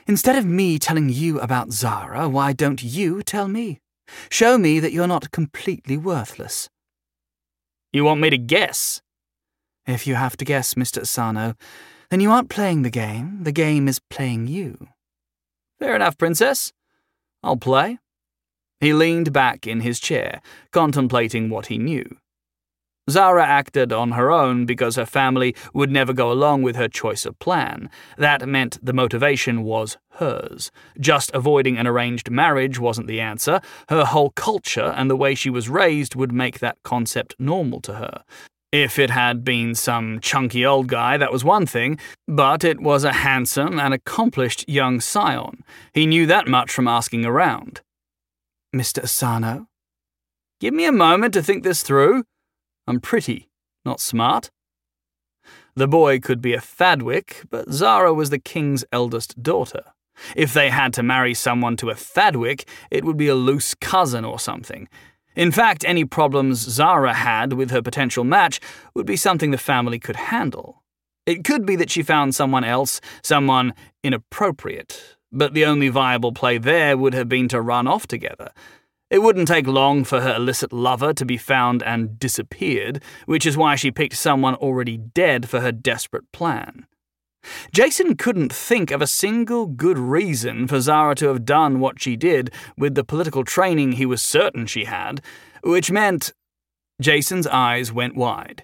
Instead of me telling you about Zara, why don't you tell me? Show me that you're not completely worthless. You want me to guess? If you have to guess, Mister Asano, then you aren't playing the game. The game is playing you. Fair enough, Princess. I'll play. He leaned back in his chair, contemplating what he knew. Zara acted on her own because her family would never go along with her choice of plan. That meant the motivation was hers. Just avoiding an arranged marriage wasn't the answer. Her whole culture and the way she was raised would make that concept normal to her. If it had been some chunky old guy, that was one thing, but it was a handsome and accomplished young scion. He knew that much from asking around. Mister Asano? Give me a moment to think this through. I'm pretty, not smart. The boy could be a Thadwick, but Zara was the king's eldest daughter. If they had to marry someone to a Thadwick, it would be a loose cousin or something. In fact, any problems Zara had with her potential match would be something the family could handle. It could be that she found someone else, someone inappropriate, but the only viable play there would have been to run off together. It wouldn't take long for her illicit lover to be found and disappeared, which is why she picked someone already dead for her desperate plan. Jason couldn't think of a single good reason for Zara to have done what she did with the political training he was certain she had, which meant... Jason's eyes went wide.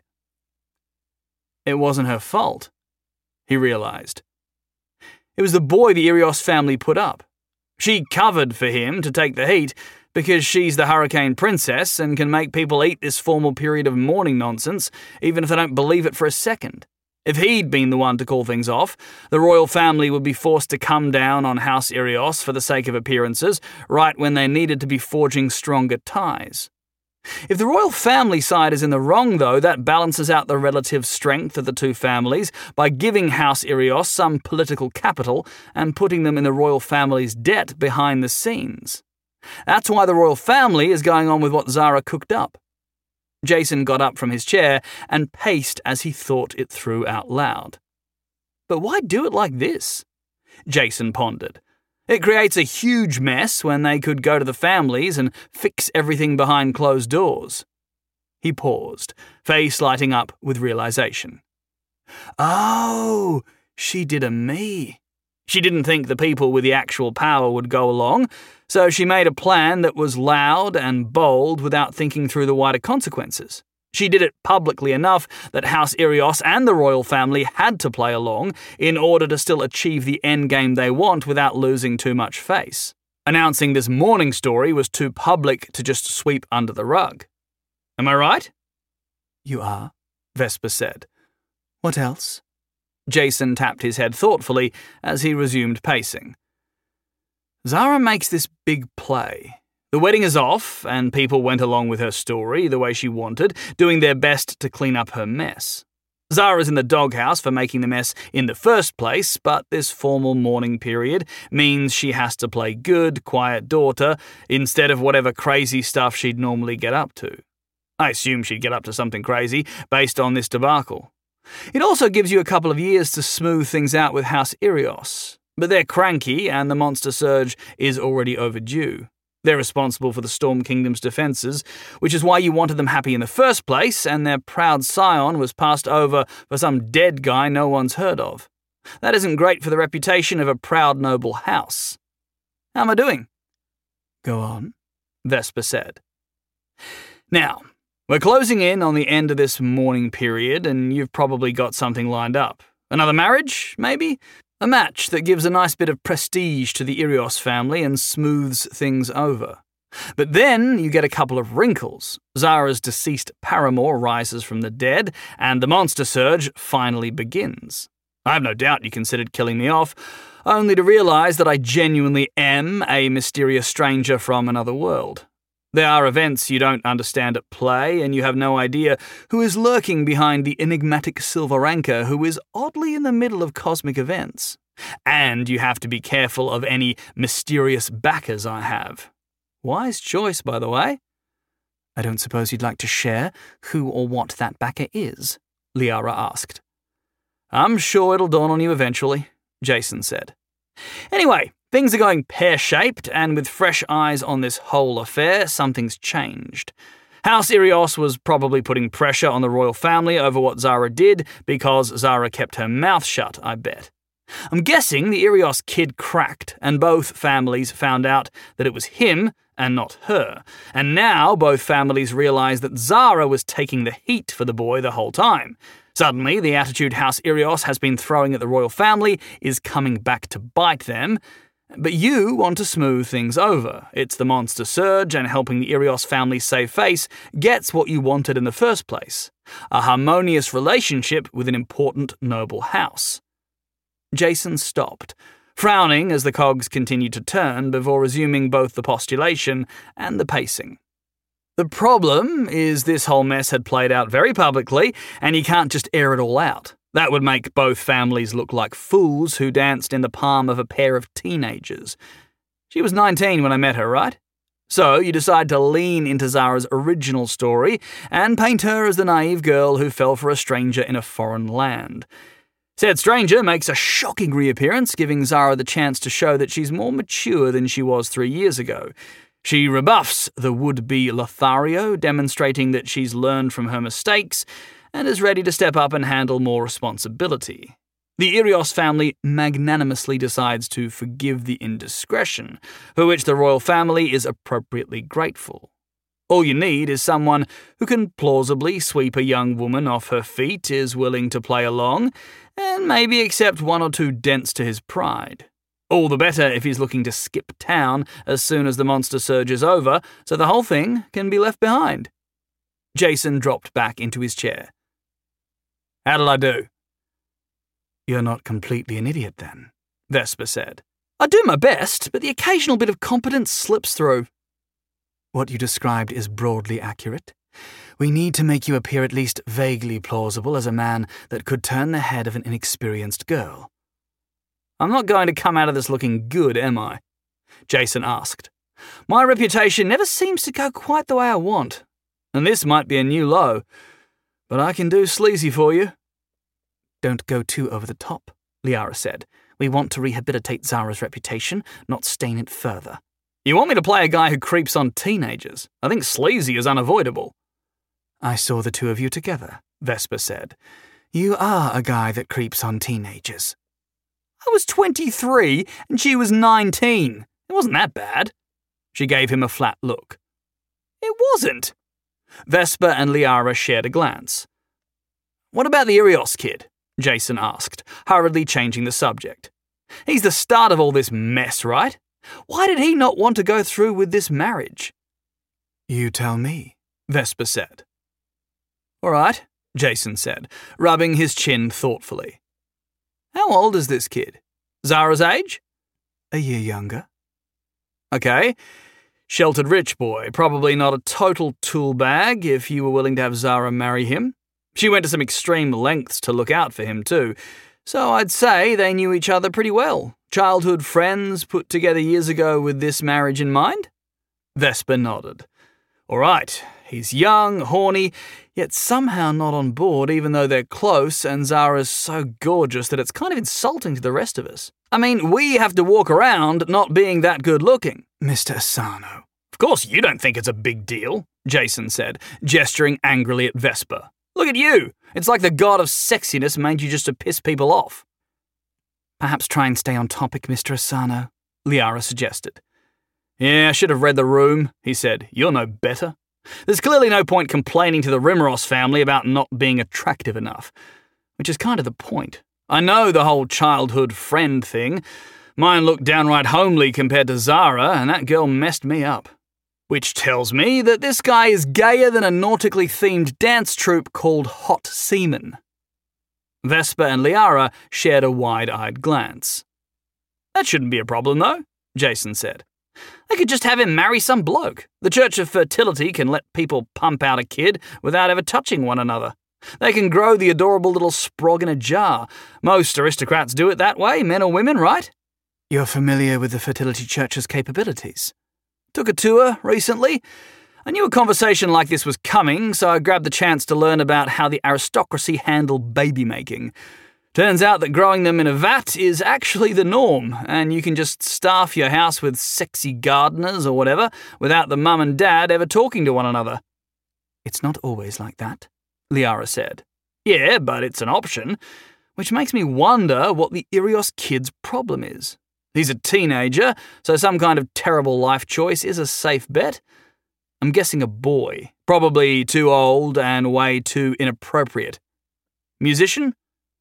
It wasn't her fault, he realized. It was the boy the Irios family put up. She covered for him to take the heat because she's the Hurricane Princess and can make people eat this formal period of mourning nonsense, even if they don't believe it for a second. If he'd been the one to call things off, the royal family would be forced to come down on House Irios for the sake of appearances, right when they needed to be forging stronger ties. If the royal family side is in the wrong, though, that balances out the relative strength of the two families by giving House Irios some political capital and putting them in the royal family's debt behind the scenes. That's why the royal family is going on with what Zara cooked up. Jason got up from his chair and paced as he thought it through out loud. But why do it like this? Jason pondered. It creates a huge mess when they could go to the families and fix everything behind closed doors. He paused, face lighting up with realization. Oh, she did a me. She didn't think the people with the actual power would go along, so she made a plan that was loud and bold without thinking through the wider consequences. She did it publicly enough that House Irios and the royal family had to play along in order to still achieve the endgame they want without losing too much face. Announcing this mourning story was too public to just sweep under the rug. Am I right? You are, Vesper said. What else? Jason tapped his head thoughtfully as he resumed pacing. Zara makes this big play. The wedding is off, and people went along with her story the way she wanted, doing their best to clean up her mess. Zara's in the doghouse for making the mess in the first place, but this formal mourning period means she has to play good, quiet daughter instead of whatever crazy stuff she'd normally get up to. I assume she'd get up to something crazy based on this debacle. It also gives you a couple of years to smooth things out with House Irios, but they're cranky and the monster surge is already overdue. They're responsible for the Storm Kingdom's defenses, which is why you wanted them happy in the first place, and their proud scion was passed over for some dead guy no one's heard of. That isn't great for the reputation of a proud noble house. How am I doing? Go on, Vesper said. Now, we're closing in on the end of this mourning period, and you've probably got something lined up. Another marriage, maybe? A match that gives a nice bit of prestige to the Irios family and smooths things over. But then you get a couple of wrinkles. Zara's deceased paramour rises from the dead, and the monster surge finally begins. I have no doubt you considered killing me off, only to realize that I genuinely am a mysterious stranger from another world. There are events you don't understand at play, and you have no idea who is lurking behind the enigmatic silver anchor who is oddly in the middle of cosmic events. And you have to be careful of any mysterious backers I have. Wise choice, by the way. I don't suppose you'd like to share who or what that backer is? Liara asked. I'm sure it'll dawn on you eventually, Jason said. Anyway, things are going pear-shaped, and with fresh eyes on this whole affair, something's changed. House Irios was probably putting pressure on the royal family over what Zara did because Zara kept her mouth shut, I bet. I'm guessing the Irios kid cracked, and both families found out that it was him and not her. And now both families realise that Zara was taking the heat for the boy the whole time. Suddenly, the attitude House Irios has been throwing at the royal family is coming back to bite them. But you want to smooth things over. It's the monster surge, and helping the Irios family save face gets what you wanted in the first place. A harmonious relationship with an important noble house. Jason stopped, frowning as the cogs continued to turn before resuming both the postulation and the pacing. The problem is this whole mess had played out very publicly, and you can't just air it all out. That would make both families look like fools who danced in the palm of a pair of teenagers. She was nineteen when I met her, right? So you decide to lean into Zara's original story and paint her as the naive girl who fell for a stranger in a foreign land. Said stranger makes a shocking reappearance, giving Zara the chance to show that she's more mature than she was three years ago. She rebuffs the would-be Lothario, demonstrating that she's learned from her mistakes and is ready to step up and handle more responsibility. The Irios family magnanimously decides to forgive the indiscretion, for which the royal family is appropriately grateful. All you need is someone who can plausibly sweep a young woman off her feet, is willing to play along, and maybe accept one or two dents to his pride. All the better if he's looking to skip town as soon as the monster surge is over, so the whole thing can be left behind. Jason dropped back into his chair. How did I do? You're not completely an idiot, then, Vesper said. I do my best, but the occasional bit of competence slips through. What you described is broadly accurate. We need to make you appear at least vaguely plausible as a man that could turn the head of an inexperienced girl. I'm not going to come out of this looking good, am I? Jason asked. My reputation never seems to go quite the way I want, and this might be a new low, but I can do sleazy for you. Don't go too over the top, Liara said. We want to rehabilitate Zara's reputation, not stain it further. You want me to play a guy who creeps on teenagers? I think sleazy is unavoidable. I saw the two of you together, Vesper said. You are a guy that creeps on teenagers. I was twenty-three and she was nineteen. It wasn't that bad. She gave him a flat look. It wasn't. Vesper and Liara shared a glance. What about the Irios kid? Jason asked, hurriedly changing the subject. He's the start of all this mess, right? Why did he not want to go through with this marriage? You tell me, Vesper said. All right, Jason said, rubbing his chin thoughtfully. How old is this kid? Zara's age? A year younger. Okay. Sheltered rich boy, probably not a total tool bag if you were willing to have Zara marry him. She went to some extreme lengths to look out for him too, so I'd say they knew each other pretty well. Childhood friends put together years ago with this marriage in mind? Vesper nodded. All right, he's young, horny, yet somehow not on board even though they're close and Zara's so gorgeous that it's kind of insulting to the rest of us. I mean, we have to walk around not being that good looking. Mister Asano. Of course you don't think it's a big deal, Jason said, gesturing angrily at Vesper. Look at you. It's like the god of sexiness made you just to piss people off. Perhaps try and stay on topic, Mister Asano, Liara suggested. Yeah, I should have read the room, he said. You're no better. There's clearly no point complaining to the Rimmeros family about not being attractive enough, which is kind of the point. I know the whole childhood friend thing. Mine looked downright homely compared to Zara, and that girl messed me up. Which tells me that this guy is gayer than a nautically themed dance troupe called Hot Seaman. Vesper and Liara shared a wide-eyed glance. That shouldn't be a problem, though, Jason said. They could just have him marry some bloke. The Church of Fertility can let people pump out a kid without ever touching one another. They can grow the adorable little sprog in a jar. Most aristocrats do it that way, men or women, right? You're familiar with the Fertility Church's capabilities? Took a tour recently. I knew a conversation like this was coming, so I grabbed the chance to learn about how the aristocracy handle baby-making. Turns out that growing them in a vat is actually the norm, and you can just staff your house with sexy gardeners or whatever without the mum and dad ever talking to one another. It's not always like that, Liara said. Yeah, but it's an option, which makes me wonder what the Irios kid's problem is. He's a teenager, so some kind of terrible life choice is a safe bet. I'm guessing a boy, probably too old and way too inappropriate. Musician?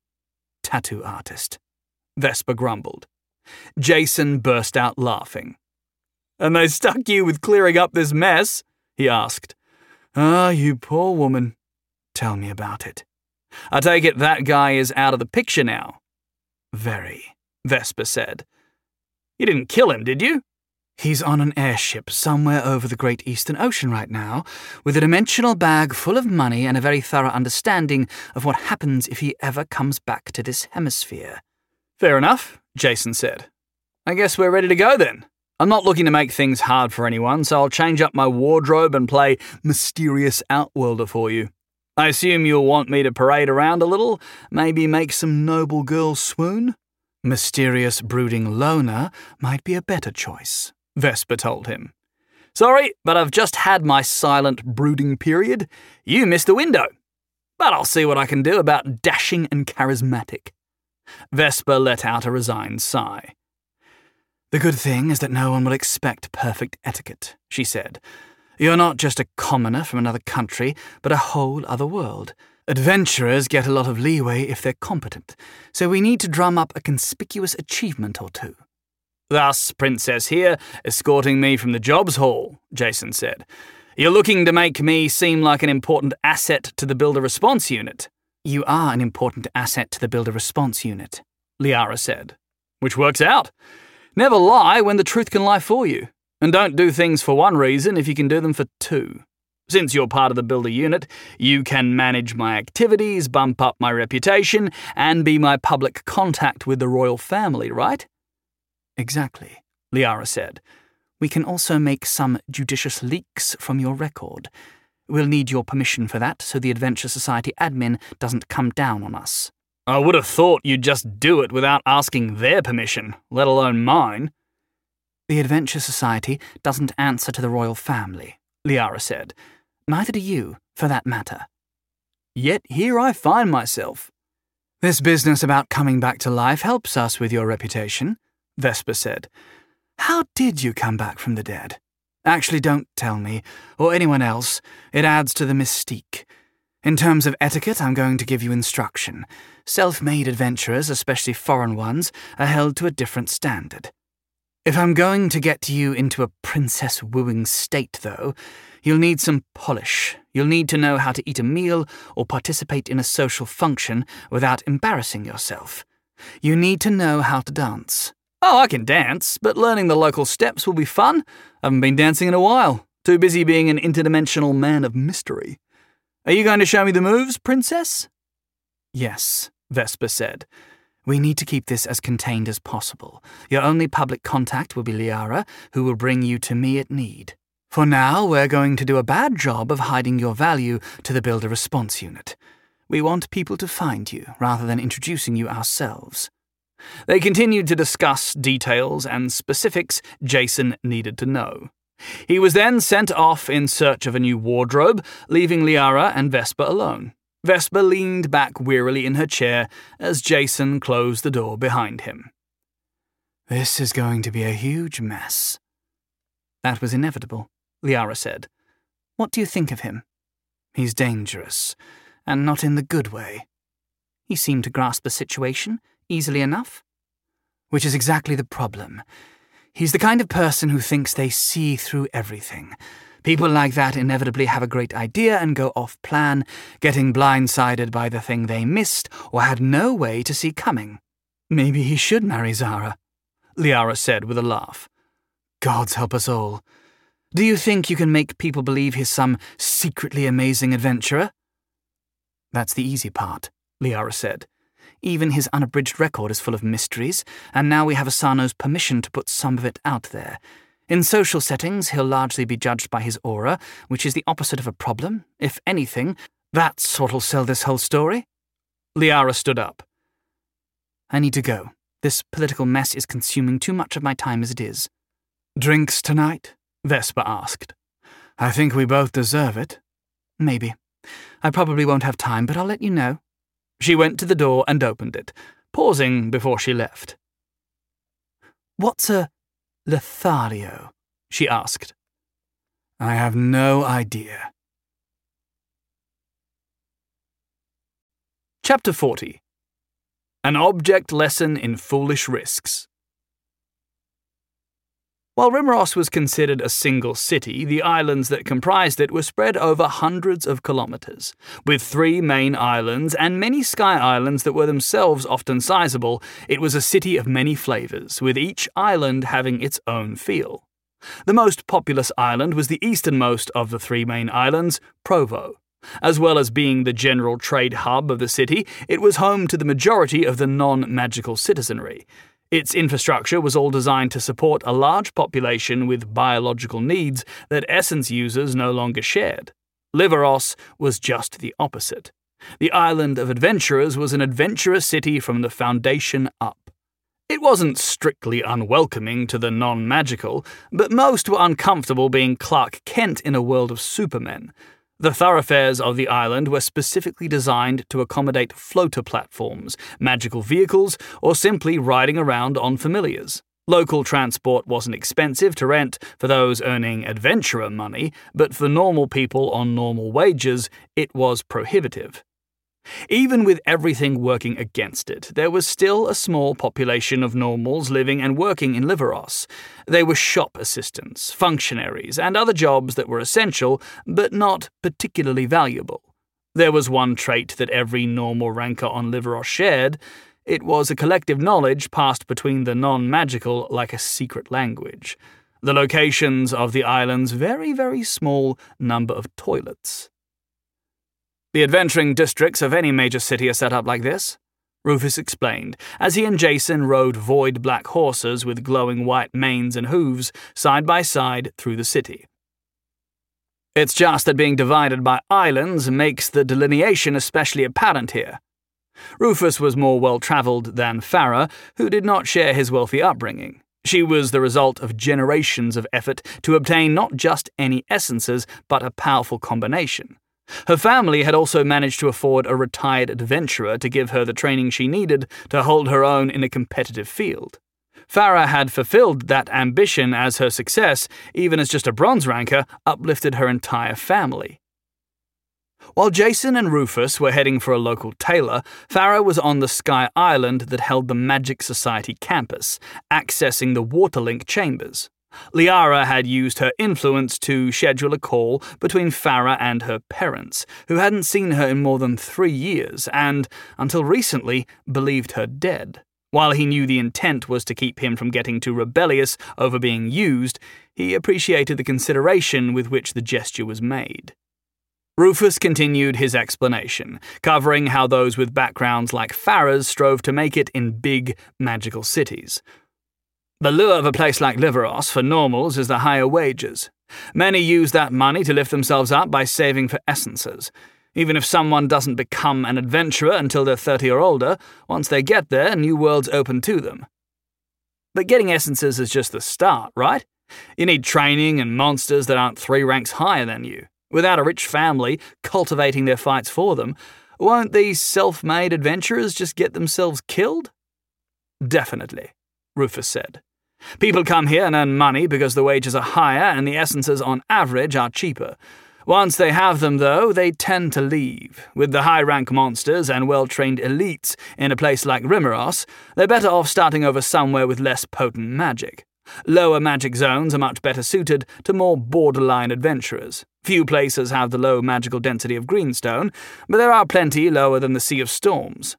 Tattoo artist, Vesper grumbled. Jason burst out laughing. And they stuck you with clearing up this mess? He asked. Ah, you poor woman. Tell me about it. I take it that guy is out of the picture now. Very, Vesper said. You didn't kill him, did you? He's on an airship somewhere over the Great Eastern Ocean right now, with a dimensional bag full of money and a very thorough understanding of what happens if he ever comes back to this hemisphere. Fair enough, Jason said. I guess we're ready to go then. I'm not looking to make things hard for anyone, so I'll change up my wardrobe and play mysterious outworlder for you. I assume you'll want me to parade around a little, maybe make some noble girls swoon? Mysterious brooding loner might be a better choice, Vesper told him. Sorry, but I've just had my silent brooding period. You missed the window. But I'll see what I can do about dashing and charismatic. Vesper let out a resigned sigh. The good thing is that no one will expect perfect etiquette, she said. You're not just a commoner from another country, but a whole other world. Adventurers get a lot of leeway if they're competent, so we need to drum up a conspicuous achievement or two. Thus, Princess here, escorting me from the jobs hall, Jason said. You're looking to make me seem like an important asset to the Builder Response Unit. You are an important asset to the Builder Response Unit, Liara said. Which works out. Never lie when the truth can lie for you. And don't do things for one reason if you can do them for two. Since you're part of the Builder unit, you can manage my activities, bump up my reputation, and be my public contact with the royal family, right? Exactly, Liara said. We can also make some judicious leaks from your record. We'll need your permission for that so the Adventure Society admin doesn't come down on us. I would have thought you'd just do it without asking their permission, let alone mine. The Adventure Society doesn't answer to the royal family, Liara said. Neither do you, for that matter. Yet here I find myself. This business about coming back to life helps us with your reputation, Vesper said. How did you come back from the dead? Actually, don't tell me, or anyone else. It adds to the mystique. In terms of etiquette, I'm going to give you instruction. Self-made adventurers, especially foreign ones, are held to a different standard. If I'm going to get you into a princess-wooing state, though, you'll need some polish. You'll need to know how to eat a meal or participate in a social function without embarrassing yourself. You need to know how to dance. Oh, I can dance, but learning the local steps will be fun. I haven't been dancing in a while. Too busy being an interdimensional man of mystery. Are you going to show me the moves, princess? Yes, Vesper said. We need to keep this as contained as possible. Your only public contact will be Liara, who will bring you to me at need. For now, we're going to do a bad job of hiding your value to the Builder Response Unit. We want people to find you, rather than introducing you ourselves. They continued to discuss details and specifics Jason needed to know. He was then sent off in search of a new wardrobe, leaving Liara and Vesper alone. Vesper leaned back wearily in her chair as Jason closed the door behind him. This is going to be a huge mess. That was inevitable, Liara said. What do you think of him? He's dangerous, and not in the good way. He seemed to grasp the situation easily enough. Which is exactly the problem. He's the kind of person who thinks they see through everything. People like that inevitably have a great idea and go off-plan, getting blindsided by the thing they missed or had no way to see coming. Maybe he should marry Zara, Liara said with a laugh. Gods help us all. Do you think you can make people believe he's some secretly amazing adventurer? That's the easy part, Liara said. Even his unabridged record is full of mysteries, and now we have Asano's permission to put some of it out there. In social settings, he'll largely be judged by his aura, which is the opposite of a problem. If anything, that's what'll sell this whole story. Liara stood up. I need to go. This political mess is consuming too much of my time as it is. Drinks tonight? Vesper asked. I think we both deserve it. Maybe. I probably won't have time, but I'll let you know. She went to the door and opened it, pausing before she left. What's a Lothario? She asked. I have no idea. Chapter forty. An Object Lesson in Foolish Risks. While Rimmeros was considered a single city, the islands that comprised it were spread over hundreds of kilometres, with three main islands and many sky islands that were themselves often sizable. It was a city of many flavours, with each island having its own feel. The most populous island was the easternmost of the three main islands, Provo. As well as being the general trade hub of the city, it was home to the majority of the non-magical citizenry. Its infrastructure was all designed to support a large population with biological needs that Essence users no longer shared. Liveros was just the opposite. The Island of Adventurers was an adventurous city from the foundation up. It wasn't strictly unwelcoming to the non-magical, but most were uncomfortable being Clark Kent in a world of supermen. The thoroughfares of the island were specifically designed to accommodate floater platforms, magical vehicles, or simply riding around on familiars. Local transport wasn't expensive to rent for those earning adventurer money, but for normal people on normal wages, it was prohibitive. Even with everything working against it, there was still a small population of normals living and working in Liveros. They were shop assistants, functionaries, and other jobs that were essential, but not particularly valuable. There was one trait that every normal ranker on Liveros shared. It was a collective knowledge passed between the non-magical like a secret language. The locations of the island's very, very small number of toilets. The adventuring districts of any major city are set up like this, Rufus explained, as he and Jason rode void black horses with glowing white manes and hooves side by side through the city. It's just that being divided by islands makes the delineation especially apparent here. Rufus was more well-travelled than Farah, who did not share his wealthy upbringing. She was the result of generations of effort to obtain not just any essences, but a powerful combination. Her family had also managed to afford a retired adventurer to give her the training she needed to hold her own in a competitive field. Farah had fulfilled that ambition as her success, even as just a bronze ranker, uplifted her entire family. While Jason and Rufus were heading for a local tailor, Farah was on the Sky Island that held the Magic Society campus, accessing the Waterlink chambers. Liara had used her influence to schedule a call between Farah and her parents, who hadn't seen her in more than three years and, until recently, believed her dead. While he knew the intent was to keep him from getting too rebellious over being used, he appreciated the consideration with which the gesture was made. Rufus continued his explanation, covering how those with backgrounds like Farah's strove to make it in big, magical cities. The lure of a place like Liveros for normals is the higher wages. Many use that money to lift themselves up by saving for essences. Even if someone doesn't become an adventurer until they're thirty or older, once they get there, new worlds open to them. But getting essences is just the start, right? You need training and monsters that aren't three ranks higher than you. Without a rich family cultivating their fights for them, won't these self-made adventurers just get themselves killed? Definitely, Rufus said. People come here and earn money because the wages are higher and the essences on average are cheaper. Once they have them, though, they tend to leave. With the high-rank monsters and well-trained elites in a place like Rimmeros, they're better off starting over somewhere with less potent magic. Lower magic zones are much better suited to more borderline adventurers. Few places have the low magical density of Greenstone, but there are plenty lower than the Sea of Storms.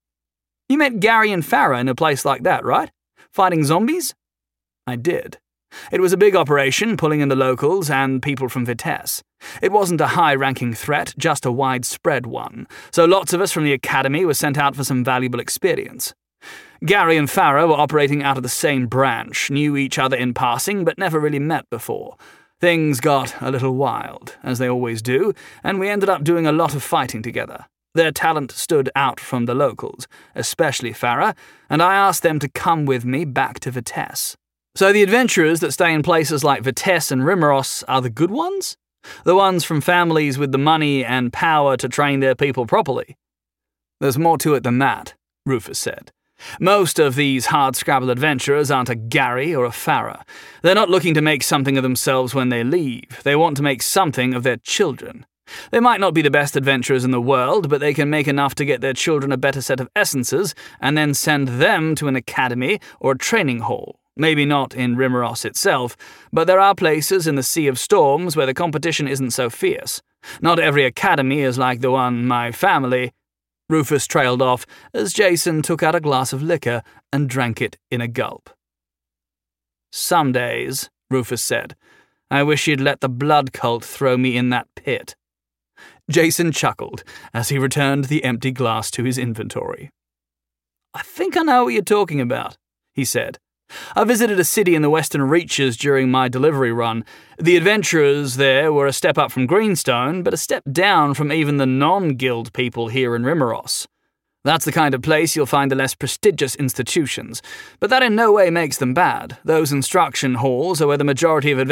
You met Gary and Farah in a place like that, right? Fighting zombies? I did. It was a big operation, pulling in the locals and people from Vitesse. It wasn't a high-ranking threat, just a widespread one, so lots of us from the Academy were sent out for some valuable experience. Gary and Farah were operating out of the same branch, knew each other in passing, but never really met before. Things got a little wild, as they always do, and we ended up doing a lot of fighting together. Their talent stood out from the locals, especially Farah, and I asked them to come with me back to Vitesse. So the adventurers that stay in places like Vitesse and Rimeros are the good ones? The ones from families with the money and power to train their people properly? There's more to it than that, Rufus said. Most of these hard-scrabble adventurers aren't a Gary or a Farah. They're not looking to make something of themselves when they leave. They want to make something of their children. They might not be the best adventurers in the world, but they can make enough to get their children a better set of essences and then send them to an academy or a training hall. Maybe not in Rimeros itself, but there are places in the Sea of Storms where the competition isn't so fierce. Not every academy is like the one my family... Rufus trailed off as Jason took out a glass of liquor and drank it in a gulp. Some days, Rufus said, I wish you'd let the blood cult throw me in that pit. Jason chuckled as he returned the empty glass to his inventory. I think I know what you're talking about, he said. I visited a city in the Western Reaches during my delivery run. The adventurers there were a step up from Greenstone, but a step down from even the non-guild people here in Rimeros. That's the kind of place you'll find the less prestigious institutions, but that in no way makes them bad. Those instruction halls are where the majority of adventurers